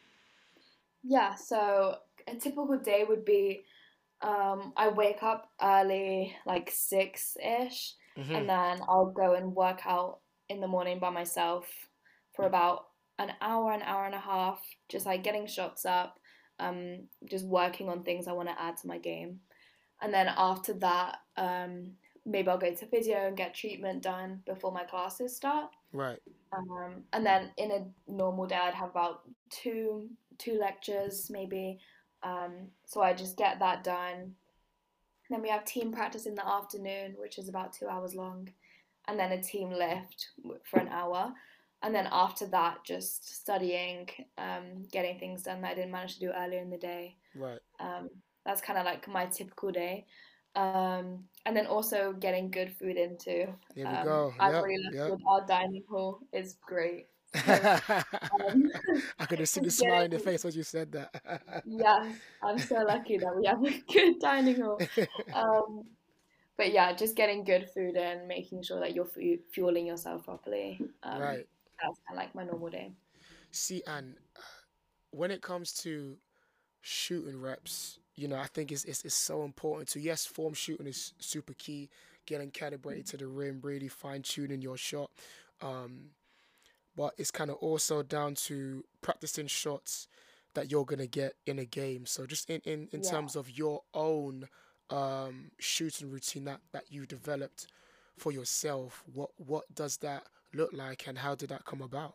[SPEAKER 1] Yeah, so a typical day would be I wake up early, like 6-ish,
[SPEAKER 2] Hmm.
[SPEAKER 1] and then I'll go and work out in the morning by myself for about an hour and a half, just like getting shots up, just working on things I want to add to my game. And then after that, maybe I'll go to physio and get treatment done before my classes start.
[SPEAKER 2] Right.
[SPEAKER 1] And then in a normal day, I'd have about two lectures maybe. So I just get that done. Then we have team practice in the afternoon, which is about 2 hours long, and then a team lift for an hour. And then after that, just studying, getting things done that I didn't manage to do earlier in the day.
[SPEAKER 2] Right.
[SPEAKER 1] Um, that's kind of like my typical day. And then also getting good food into.
[SPEAKER 2] There we go.
[SPEAKER 1] I'm
[SPEAKER 2] Yep.
[SPEAKER 1] really lucky
[SPEAKER 2] Yep.
[SPEAKER 1] with our dining hall. It's great. So um,
[SPEAKER 2] I could have seen the
[SPEAKER 1] just
[SPEAKER 2] smile in your
[SPEAKER 1] getting,
[SPEAKER 2] face when you said that.
[SPEAKER 1] yes, I'm so lucky that we have a good dining hall. Um, but yeah, just getting good food in, making sure that you're fueling yourself properly.
[SPEAKER 2] Right.
[SPEAKER 1] That's kind of like my normal day.
[SPEAKER 2] See, and when it comes to shooting reps, I think it's so important to, yes, form shooting is super key, getting calibrated to the rim, really fine tuning your shot. Um, but it's kind of also down to practicing shots that you're gonna get in a game. So just in
[SPEAKER 1] Yeah.
[SPEAKER 2] terms of your own shooting routine that you developed for yourself, what does that look like and how did that come about?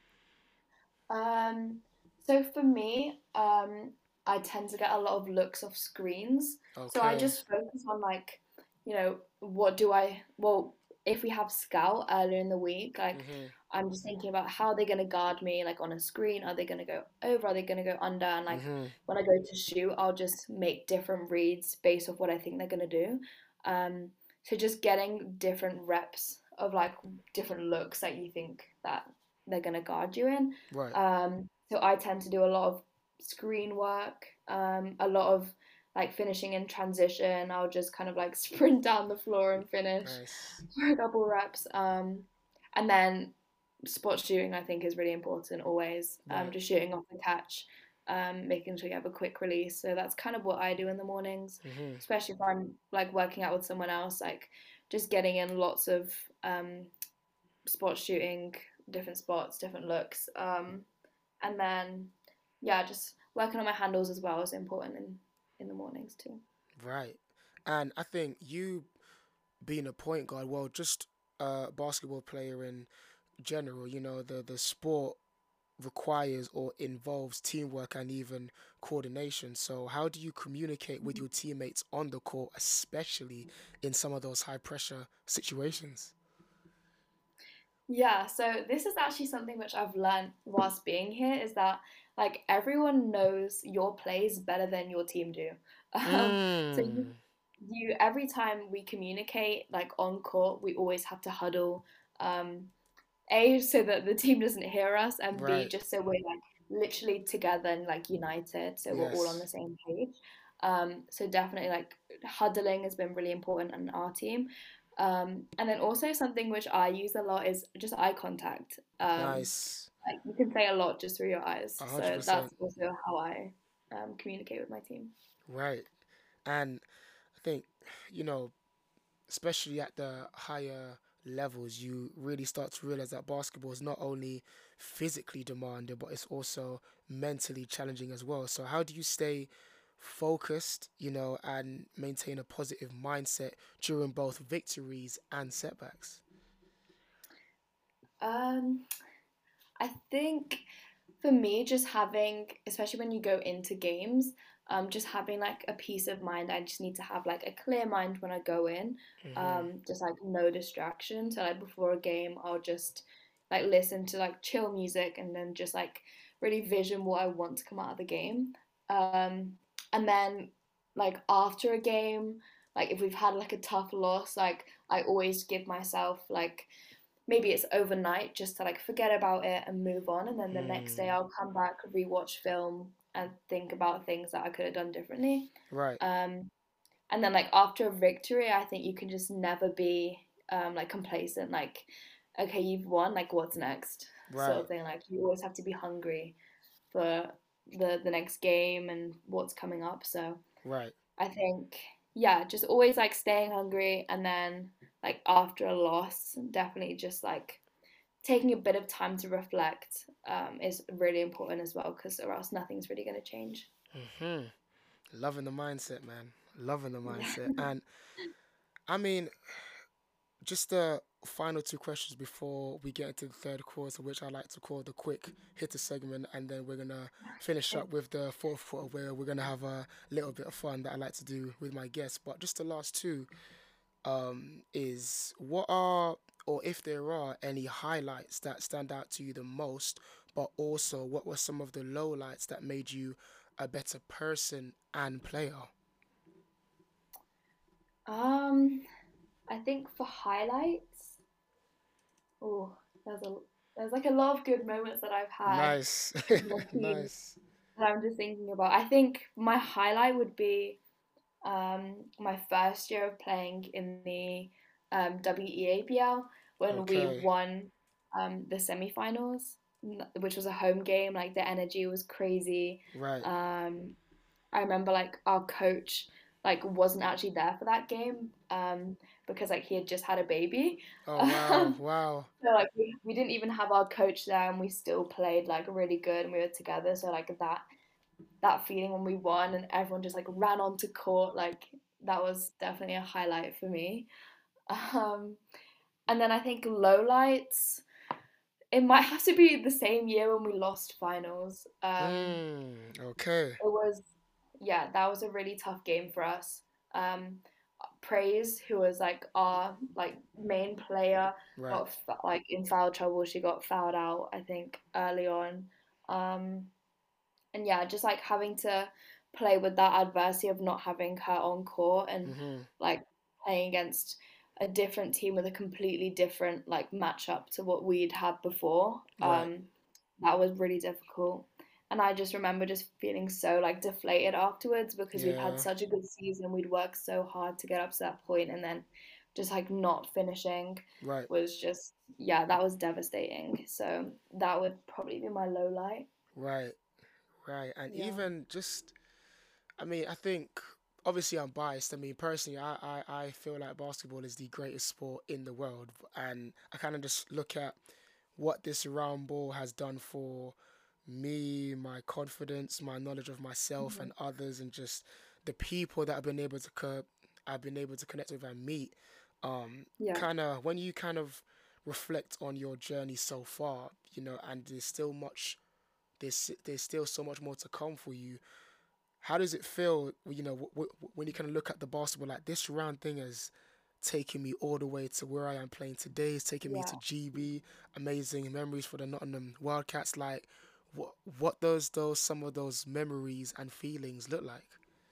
[SPEAKER 1] Um, so for me, I tend to get a lot of looks off screens. So I
[SPEAKER 2] Okay.
[SPEAKER 1] just focus on like, well, if we have scout earlier in the week, like
[SPEAKER 2] Mhm.
[SPEAKER 1] I'm just thinking about how they're gonna guard me, like on a screen. Are they gonna go over? Are they gonna go under? And like
[SPEAKER 2] Mhm.
[SPEAKER 1] when I go to shoot, I'll just make different reads based off what I think they're gonna do. Um, so just getting different reps of like different looks that you think that they're gonna guard you in.
[SPEAKER 2] Right.
[SPEAKER 1] So I tend to do a lot of screen work, a lot of like finishing in transition. I'll just kind of like sprint down the floor and finish
[SPEAKER 2] Nice.
[SPEAKER 1] for a couple reps. And then spot shooting, I think, is really important always.
[SPEAKER 2] Right.
[SPEAKER 1] Just shooting off the catch, making sure you have a quick release. So that's kind of what I do in the mornings,
[SPEAKER 2] Mhm.
[SPEAKER 1] especially if I'm like working out with someone else, like just getting in lots of spot shooting, different spots, different looks. And then, yeah, just working on my handles as well is important in the mornings too.
[SPEAKER 2] Right. And I think you being a point guard, well, just a basketball player in general, the sport requires or involves teamwork and even coordination. So, how do you communicate with your teammates on the court, especially in some of those high pressure situations?
[SPEAKER 1] Yeah, so this is actually something which I've learned whilst being here is that like everyone knows your plays better than your team do. So
[SPEAKER 2] Mm,
[SPEAKER 1] you every time we communicate like on court, we always have to huddle. Um, A, so that the team doesn't hear us, and B,
[SPEAKER 2] right.
[SPEAKER 1] just so we're like literally together and like united, so we're all on
[SPEAKER 2] Yes.
[SPEAKER 1] the same page. So definitely like huddling has been really important in our team. And then also something which I use a lot is just eye contact.
[SPEAKER 2] Nice.
[SPEAKER 1] Like you can say a lot just through your eyes.
[SPEAKER 2] A hundred
[SPEAKER 1] So that's
[SPEAKER 2] percent.
[SPEAKER 1] also how I communicate with my team.
[SPEAKER 2] Right. And I think, you know, especially at the higher levels, you really start to realize that basketball is not only physically demanding, but it's also mentally challenging as well. So, how do you stay focused, and maintain a positive mindset during both victories and setbacks?
[SPEAKER 1] Um, I think for me, just having, especially when you go into games, just having like a peace of mind. I just need to have like a clear mind when I go in.
[SPEAKER 2] Hmm.
[SPEAKER 1] Just like no distraction. So like before a game, I'll just like listen to like chill music and then just like really vision what I want to come out of the game. Um, and then like after a game, like if we've had like a tough loss, like I always give myself like maybe it's overnight just to like forget about it and move on, and then the next day
[SPEAKER 2] Mm,
[SPEAKER 1] I'll come back, rewatch film and think about things that I could have done differently.
[SPEAKER 2] right,
[SPEAKER 1] um and then like after a victory, I think you can just never be like complacent, like okay, you've won, like what's next, sort of
[SPEAKER 2] right,
[SPEAKER 1] thing. Like you always have to be hungry for the next game and what's coming up. So
[SPEAKER 2] right.
[SPEAKER 1] I think, yeah, just always like staying hungry, and then like after a loss, definitely just like taking a bit of time to reflect is really important as well, because or else nothing's really going to change.
[SPEAKER 2] Hmm. Loving the mindset, man. Loving the
[SPEAKER 1] Yeah.
[SPEAKER 2] mindset. And I mean, just the final two questions before we get into the third quarter, which I like to call the quick hitter segment, and then we're gonna finish
[SPEAKER 1] Okay.
[SPEAKER 2] up with the fourth quarter where we're gonna have a little bit of fun that I like to do with my guests. But just the last two, is what are, or if there are any highlights that stand out to you the most, but also what were some of the lowlights that made you a better person and player?
[SPEAKER 1] Um, I think for highlights, oh, there's a there's like a lot of good moments that I've had
[SPEAKER 2] Nice.
[SPEAKER 1] with my team
[SPEAKER 2] Nice.
[SPEAKER 1] that I'm just thinking about. I think my highlight would be my first year of playing in the WEAPL when we
[SPEAKER 2] Okay.
[SPEAKER 1] won the semi-finals, which was a home game. Like the energy was crazy.
[SPEAKER 2] Right.
[SPEAKER 1] Um, I remember like our coach like wasn't actually there for that game because like he had just had a baby.
[SPEAKER 2] Oh, wow. Wow.
[SPEAKER 1] So like we didn't even have our coach there, and we still played like really good, and we were together. So like that feeling when we won and everyone just like ran onto court, like that was definitely a highlight for me. Um, and then I think lowlights, it might have to be the same year when we lost finals.
[SPEAKER 2] Okay.
[SPEAKER 1] It was, yeah, that was a really tough game for us. Um, Praise, who was like our like main player,
[SPEAKER 2] Right.
[SPEAKER 1] got like in foul trouble. She got fouled out, I think, early on. Um, and yeah, just like having to play with that adversity of not having her on court and
[SPEAKER 2] Mm-hmm.
[SPEAKER 1] like playing against a different team with a completely different like matchup to what we'd had before.
[SPEAKER 2] Right.
[SPEAKER 1] That was really difficult. And I just remember just feeling so like deflated afterwards because we'd had
[SPEAKER 2] Yeah.
[SPEAKER 1] such a good season. We'd worked so hard to get up to that point, and then just like not finishing
[SPEAKER 2] Right.
[SPEAKER 1] was just, yeah, that was devastating. So that would probably be my low light.
[SPEAKER 2] Right. Right. And
[SPEAKER 1] Yeah.
[SPEAKER 2] even just, I mean, I think obviously I'm biased. I mean, personally, I feel like basketball is the greatest sport in the world. And I kind of just look at what this round ball has done for me, my confidence, my knowledge of myself
[SPEAKER 1] Mhm.
[SPEAKER 2] and others, and just the people that I've been able to connect with and meet.
[SPEAKER 1] Yeah.
[SPEAKER 2] Kind of when you kind of reflect on your journey so far, and there's still so much more to come for you. How does it feel, when you kind of look at the basketball, like this round thing has taken me all the way to where I am playing today. It's taken me to
[SPEAKER 1] Yeah.
[SPEAKER 2] GB, amazing memories for the Nottingham Wildcats. Like, what does those some of those memories and feelings look like?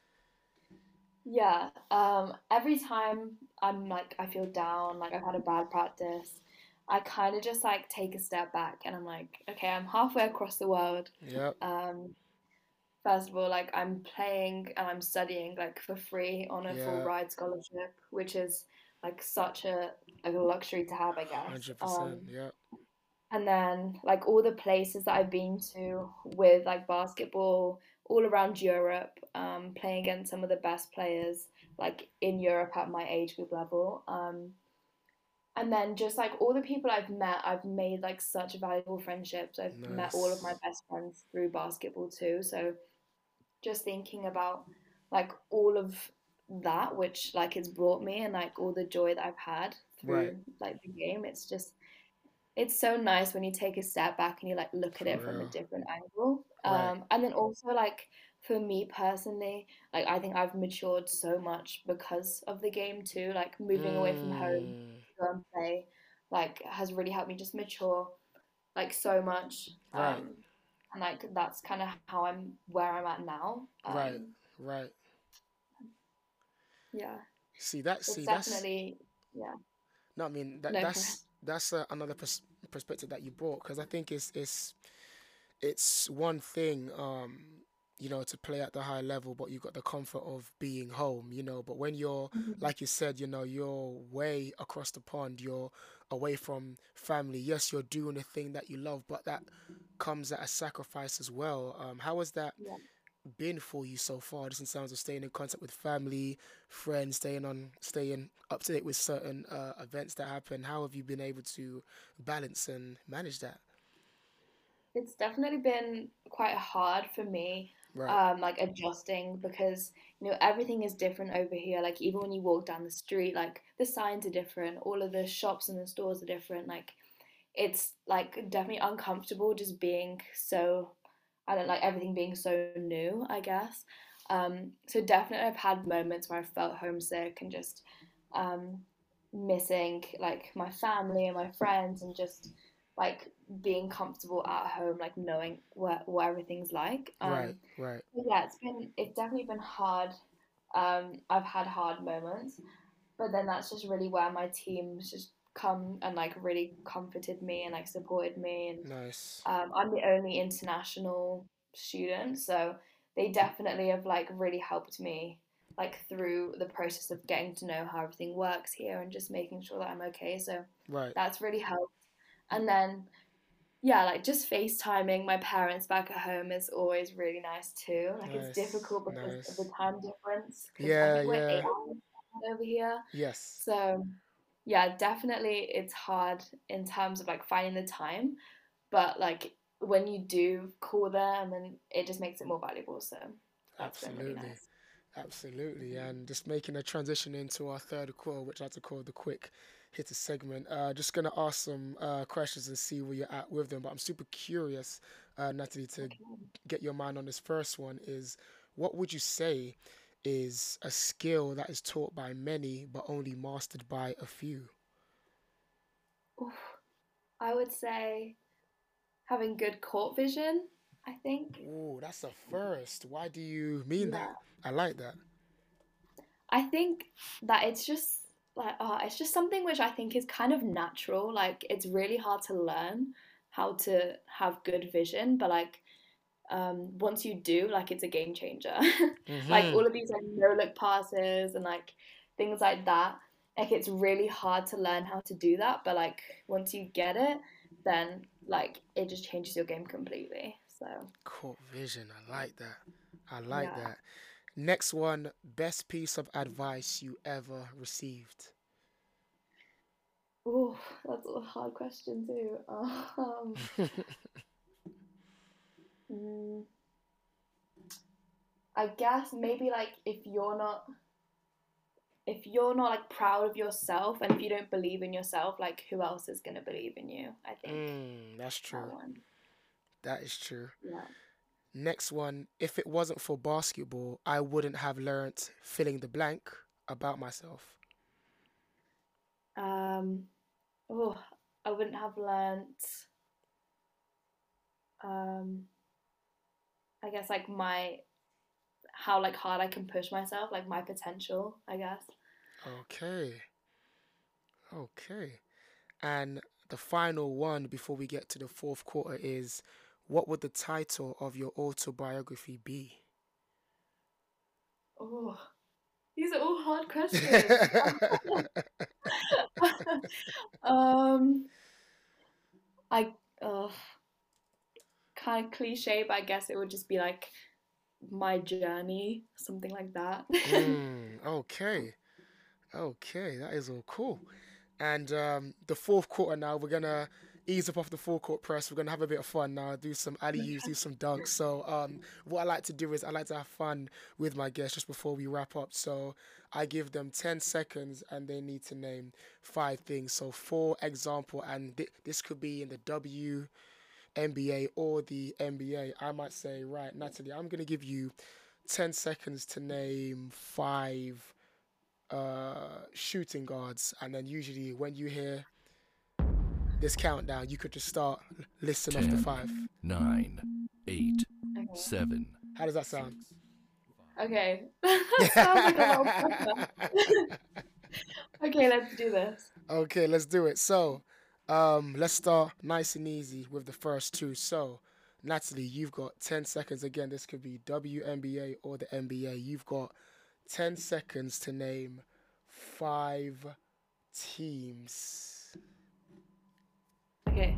[SPEAKER 1] Yeah. Every time I'm like I feel down, like I've had a bad practice, I kind of just like take a step back and I'm like, okay, I'm halfway across the world.
[SPEAKER 2] Yep.
[SPEAKER 1] Um, First of all, like I'm playing and I'm studying like for free on a full
[SPEAKER 2] Yeah.
[SPEAKER 1] ride scholarship, which is like such a luxury to have, I guess.
[SPEAKER 2] 100%. Yep.
[SPEAKER 1] And then like all the places that I've been to with like basketball all around Europe, playing against some of the best players like in Europe at my age group level. And then just like all the people I've met, I've made like such valuable friendships. I've met all of my
[SPEAKER 2] Nice.
[SPEAKER 1] best friends through basketball too. So just thinking about like all of that which like it's brought me and like all the joy that I've had
[SPEAKER 2] Right.
[SPEAKER 1] through like the game. It's so nice when you take a step back and you like look at
[SPEAKER 2] For
[SPEAKER 1] it from a
[SPEAKER 2] real.
[SPEAKER 1] different angle.
[SPEAKER 2] Right.
[SPEAKER 1] And then also like for me personally, like I think I've matured so much because of the game too. Like moving away from home
[SPEAKER 2] Mm.
[SPEAKER 1] to go and play, like has really helped me just mature like so much.
[SPEAKER 2] Right.
[SPEAKER 1] And like that's kind of how I'm where I'm at now.
[SPEAKER 2] Right. Right.
[SPEAKER 1] Yeah,
[SPEAKER 2] See that.
[SPEAKER 1] it's
[SPEAKER 2] See that's.
[SPEAKER 1] definitely yeah.
[SPEAKER 2] No, I mean that.
[SPEAKER 1] No, correct.
[SPEAKER 2] That's another perspective that you brought because I think it's one thing, to play at the high level, but you got the comfort of being home, But when you're,
[SPEAKER 1] Mhm.
[SPEAKER 2] like you said, you're way across the pond, you're away from family. Yes, you're doing a thing that you love, but that comes at a sacrifice as well. How has that
[SPEAKER 1] Yeah.
[SPEAKER 2] been for you so far, just in terms of staying in contact with family, friends, staying up to date with certain events that happen? How have you been able to balance and manage that?
[SPEAKER 1] It's definitely been quite hard for me,
[SPEAKER 2] Right,
[SPEAKER 1] like adjusting because everything is different over here. Like even when you walk down the street, like the signs are different, all of the shops and the stores are different. Like it's like definitely uncomfortable just being so, I don't like everything being so new, I guess. So definitely I've had moments where I felt homesick and just um, missing like my family and my friends and just like being comfortable at home, like knowing what everything's like.
[SPEAKER 2] right, right.
[SPEAKER 1] Yeah, it's definitely been hard. I've had hard moments, but then that's just really where my team's just come and like really comforted me and like supported me. And
[SPEAKER 2] Nice.
[SPEAKER 1] I'm the only international student, so they definitely have like really helped me like through the process of getting to know how everything works here and just making sure that I'm okay. So
[SPEAKER 2] Right.
[SPEAKER 1] that's really helped. And then yeah, like just FaceTiming my parents back at home is always really nice too. Like it's
[SPEAKER 2] Nice.
[SPEAKER 1] difficult because of the
[SPEAKER 2] Nice.
[SPEAKER 1] time difference, because I
[SPEAKER 2] Yeah,
[SPEAKER 1] think we're eight
[SPEAKER 2] yeah.
[SPEAKER 1] hours over here.
[SPEAKER 2] Yes.
[SPEAKER 1] So yeah, definitely it's hard in terms of like finding the time, but like when you do call them and it just makes it more valuable. So that's been really
[SPEAKER 2] Absolutely.
[SPEAKER 1] nice.
[SPEAKER 2] Absolutely. And just making a transition into our third quarter, which I like to call the quick hitter segment. Just going to ask some questions and see where you're at with them. But I'm super curious, Natalie, to
[SPEAKER 1] Okay.
[SPEAKER 2] get your mind on this first one is what would you say is a skill that is taught by many but only mastered by a few?
[SPEAKER 1] Oof. I would say having good court vision, I think.
[SPEAKER 2] Ooh, that's a first. Why do you mean that?
[SPEAKER 1] Yeah.
[SPEAKER 2] I like that.
[SPEAKER 1] I think that it's just like it's just something which I think is kind of natural. Like it's really hard to learn how to have good vision, but like once you do, like it's a game changer. Like
[SPEAKER 2] Mm-hmm.
[SPEAKER 1] all of these like no look passes and like things like that. Like it's really hard to learn how to do that, but like once you get it, then like it just changes your game completely. So
[SPEAKER 2] Cool vision. I like that. I like
[SPEAKER 1] yeah.
[SPEAKER 2] that. Next one, best piece of advice you ever received.
[SPEAKER 1] Oh, that's a hard question too. Mm, I guess maybe like if you're not like proud of yourself and if you don't believe in yourself, like who else is gonna believe in you? I think
[SPEAKER 2] That's
[SPEAKER 1] that
[SPEAKER 2] true.
[SPEAKER 1] one.
[SPEAKER 2] That is true.
[SPEAKER 1] Yeah.
[SPEAKER 2] Next one, if it wasn't for basketball, I wouldn't have learnt filling the blank about myself.
[SPEAKER 1] Um. Oh, I wouldn't have learnt. Um. I guess like my how like hard I can push myself, like my potential. I guess.
[SPEAKER 2] Okay, okay. And the final one before we get to the fourth quarter is what would the title of your autobiography be?
[SPEAKER 1] Oh, these are all hard questions. um. I. Kind of cliche, but I guess it would just be like my journey, something like that.
[SPEAKER 2] Okay, okay, that is all cool. And the fourth quarter now, we're gonna ease up off the full court press. We're gonna have a bit of fun now. Do some alley-oops, do some dunks. So what I like to do is I like to have fun with my guests just before we wrap up. So I give them 10 seconds and they need to name 5 things. So for example, and this could be in the WNBA or the NBA. I might say, right, Natalie, I'm gonna give you 10 seconds to name 5 shooting guards, and then usually when you hear this countdown, you could just start listing off the 5.
[SPEAKER 3] 9, 8,
[SPEAKER 1] Okay.
[SPEAKER 3] 7.
[SPEAKER 2] How does that sound?
[SPEAKER 1] Okay. That sounds like a lot of pressure. Okay, let's do this.
[SPEAKER 2] Okay, let's do it. So, let's start nice and easy with the first 2. So, Natalie, you've got 10 seconds. Again, this could be WNBA or the NBA. You've got 10 seconds to name 5 teams.
[SPEAKER 1] Okay.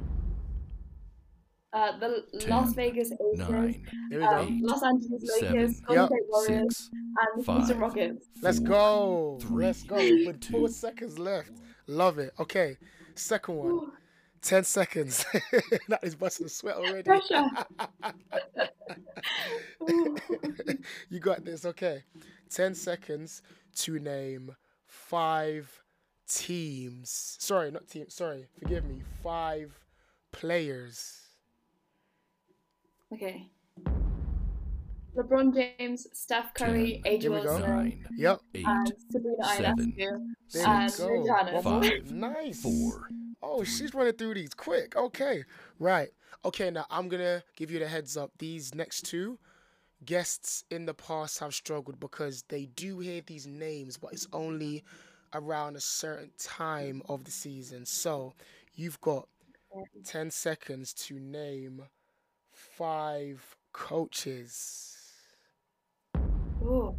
[SPEAKER 1] The
[SPEAKER 3] 10,
[SPEAKER 1] Las Vegas Aces,
[SPEAKER 3] 9,
[SPEAKER 2] Here we go.
[SPEAKER 3] 8,
[SPEAKER 1] Los Angeles Lakers,
[SPEAKER 3] 7,
[SPEAKER 1] Golden
[SPEAKER 2] Yep.
[SPEAKER 1] State Warriors,
[SPEAKER 3] 6,
[SPEAKER 1] and the
[SPEAKER 3] 5,
[SPEAKER 1] Houston Rockets.
[SPEAKER 2] Let's
[SPEAKER 3] 4,
[SPEAKER 2] go.
[SPEAKER 3] 3,
[SPEAKER 2] Let's go. With 4
[SPEAKER 3] 2.
[SPEAKER 2] seconds left. Love it. Okay. Second one.
[SPEAKER 1] Ooh,
[SPEAKER 2] 10 seconds. That is busting a sweat already.
[SPEAKER 1] pressure. Ooh.
[SPEAKER 2] You got this. Okay. 10 seconds to name 5 teams. Sorry, not teams. Sorry. Forgive me. 5 players.
[SPEAKER 1] Okay. LeBron James, Steph Curry,
[SPEAKER 3] 10,
[SPEAKER 1] AJ
[SPEAKER 2] Here we go.
[SPEAKER 1] Wilson,
[SPEAKER 3] 9,
[SPEAKER 2] Yep.
[SPEAKER 3] 8,
[SPEAKER 1] and Sabrina
[SPEAKER 3] 7,
[SPEAKER 1] Ionescu,
[SPEAKER 2] There
[SPEAKER 1] and
[SPEAKER 2] we go.
[SPEAKER 1] Rui Giannis.
[SPEAKER 2] One more.
[SPEAKER 3] 5,
[SPEAKER 2] Nice.
[SPEAKER 3] 4.
[SPEAKER 2] Oh, she's running through these quick. Okay. Right. Okay, now I'm going to give you the heads up. These next 2 guests in the past have struggled because they do hear these names, but it's only around a certain time of the season. So you've got 10 seconds to name 5 coaches.
[SPEAKER 1] Ooh.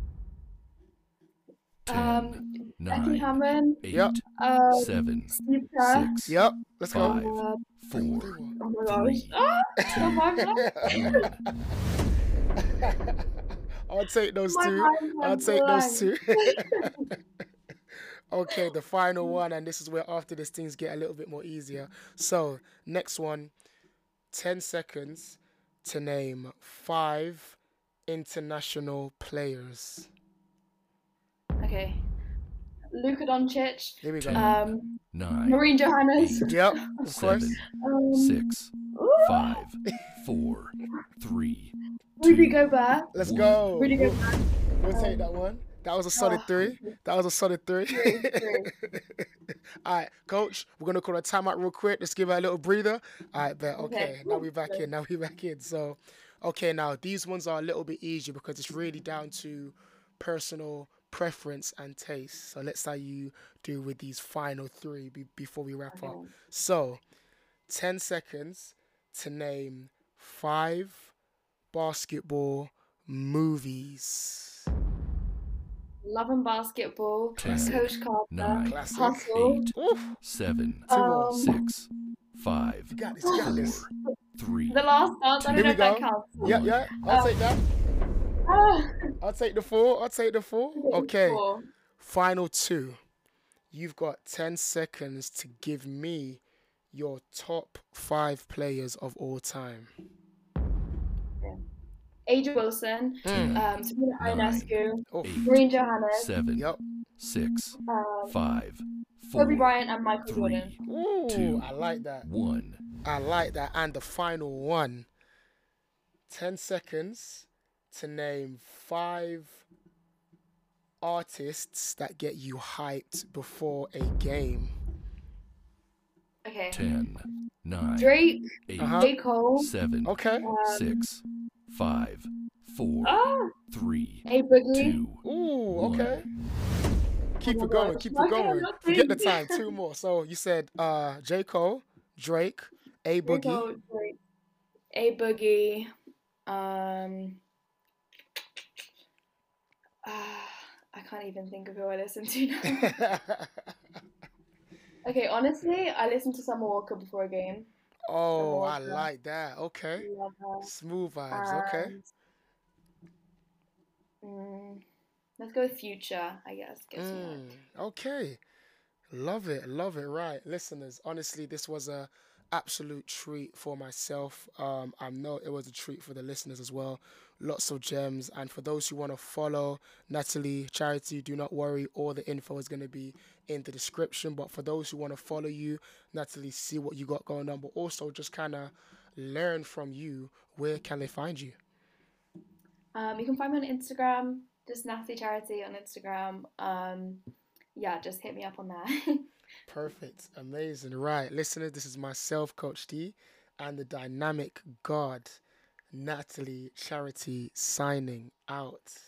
[SPEAKER 3] 10,
[SPEAKER 1] Becky
[SPEAKER 3] 9,
[SPEAKER 1] Hammond,
[SPEAKER 3] 8,
[SPEAKER 2] Yep.
[SPEAKER 3] 7,
[SPEAKER 1] Steve Kerr.
[SPEAKER 3] 6,
[SPEAKER 2] Yep. Let's go.
[SPEAKER 3] 5,
[SPEAKER 1] Uh,
[SPEAKER 3] 4,
[SPEAKER 1] oh my gosh.
[SPEAKER 3] 3,
[SPEAKER 1] Ah,
[SPEAKER 3] 2,
[SPEAKER 1] oh my gosh.
[SPEAKER 3] 1.
[SPEAKER 2] I'll take those
[SPEAKER 1] My
[SPEAKER 2] 2.
[SPEAKER 1] mind
[SPEAKER 2] I'll
[SPEAKER 1] went
[SPEAKER 2] take those
[SPEAKER 1] blank.
[SPEAKER 2] 2. Okay, the final one, and this is where after this things get a little bit more easier. So, next one, 10 seconds to name 5 international players.
[SPEAKER 1] Okay. Luka Doncic,
[SPEAKER 2] Here we go.
[SPEAKER 3] 10, 9,
[SPEAKER 1] Marine Johannes,
[SPEAKER 3] 8,
[SPEAKER 2] Yep, of course.
[SPEAKER 3] 7, 6,
[SPEAKER 1] ooh,
[SPEAKER 3] 5, 4, 3,
[SPEAKER 1] Rudy
[SPEAKER 3] 2,
[SPEAKER 1] Gobert,
[SPEAKER 2] Let's
[SPEAKER 3] 1.
[SPEAKER 2] go.
[SPEAKER 1] Rudy
[SPEAKER 2] We'll,
[SPEAKER 1] Gobert.
[SPEAKER 2] we'll take that one. That was a solid
[SPEAKER 1] Oh,
[SPEAKER 2] 3. That was a solid 3.
[SPEAKER 1] Three.
[SPEAKER 2] All right, coach, we're going to call a timeout real quick. Let's give her a little breather. All right, bet. Okay,
[SPEAKER 1] Okay.
[SPEAKER 2] now we're back in. Now we're back in. So, okay, now these ones are a little bit easier because it's really down to personal preference and taste. So let's see how you do with these final 3 before we wrap up.
[SPEAKER 1] Okay.
[SPEAKER 2] So, 10 seconds to name 5 basketball movies.
[SPEAKER 1] Love and Basketball,
[SPEAKER 3] Classic.
[SPEAKER 1] Coach Carter,
[SPEAKER 3] 9,
[SPEAKER 2] Classic.
[SPEAKER 1] Hustle,
[SPEAKER 3] 8,
[SPEAKER 2] Oof,
[SPEAKER 3] 7,
[SPEAKER 2] two more.
[SPEAKER 3] 6, 5,
[SPEAKER 2] You got this, you got
[SPEAKER 3] 4,
[SPEAKER 2] this.
[SPEAKER 3] 3,
[SPEAKER 1] The Last Dance. I
[SPEAKER 2] Here
[SPEAKER 1] don't know
[SPEAKER 2] we
[SPEAKER 1] if that
[SPEAKER 2] go.
[SPEAKER 1] counts.
[SPEAKER 2] Yeah, yeah, I'll take that.
[SPEAKER 1] Ah,
[SPEAKER 2] I'll take the 4. I'll take the 4. Okay,
[SPEAKER 1] four.
[SPEAKER 2] final 2. You've got 10 seconds to give me your top 5 players of all time.
[SPEAKER 1] AJ Wilson,
[SPEAKER 2] Mm.
[SPEAKER 1] Sabrina
[SPEAKER 3] 9,
[SPEAKER 1] Ionescu,
[SPEAKER 2] Oh,
[SPEAKER 3] 8,
[SPEAKER 1] Marine Johannes,
[SPEAKER 3] 7,
[SPEAKER 2] yep.
[SPEAKER 3] 6,
[SPEAKER 1] um,
[SPEAKER 3] 5,
[SPEAKER 1] Kobe
[SPEAKER 3] 4,
[SPEAKER 1] Bryant, and Michael
[SPEAKER 3] 3,
[SPEAKER 1] Jordan.
[SPEAKER 2] Ooh,
[SPEAKER 3] 2,
[SPEAKER 2] I like that.
[SPEAKER 3] 1.
[SPEAKER 2] I like that. And the final one. 10 seconds to name 5 artists that get you hyped before a game.
[SPEAKER 1] Okay.
[SPEAKER 3] 10, 9,
[SPEAKER 1] Drake,
[SPEAKER 3] 8,
[SPEAKER 2] Uh-huh.
[SPEAKER 1] J. Cole,
[SPEAKER 3] 7,
[SPEAKER 2] Okay.
[SPEAKER 3] 6, 5, 4,
[SPEAKER 1] ah,
[SPEAKER 3] 3,
[SPEAKER 1] A Boogie.
[SPEAKER 3] 2,
[SPEAKER 2] Ooh,
[SPEAKER 3] 1.
[SPEAKER 2] okay. Keep
[SPEAKER 1] Oh my
[SPEAKER 2] it going,
[SPEAKER 1] gosh.
[SPEAKER 2] keep
[SPEAKER 1] Okay,
[SPEAKER 2] it going.
[SPEAKER 1] I'm not
[SPEAKER 2] Forget the
[SPEAKER 1] thinking.
[SPEAKER 2] time. 2 more. So you said J. Cole, Drake, A
[SPEAKER 1] J.
[SPEAKER 2] Boogie.
[SPEAKER 1] Cole, Drake, A Boogie, I can't even think of who I listen to now. Okay, honestly, I listen to Summer Walker before a game.
[SPEAKER 2] Oh, I
[SPEAKER 1] Walker.
[SPEAKER 2] like that. Okay.
[SPEAKER 1] Love her.
[SPEAKER 2] Smooth vibes. Okay.
[SPEAKER 1] Let's go with Future, I guess. Gets me hyped.
[SPEAKER 2] Okay. Love it. Love it. Right. Listeners, honestly, this was a absolute treat for myself. I know it was a treat for the listeners as well. Lots of gems. And for those who want to follow Natalie Charity, do not worry. All the info is going to be in the description. But for those who want to follow you, Natalie, see what you got going on, but also just kind of learn from you, where can they find you?
[SPEAKER 1] You can find me on Instagram, just Natalie Charity on Instagram. Yeah, just hit me up on there.
[SPEAKER 2] Perfect. Amazing. Right. Listeners, this is myself, Coach D, and the dynamic God, Natalie Charity, signing out.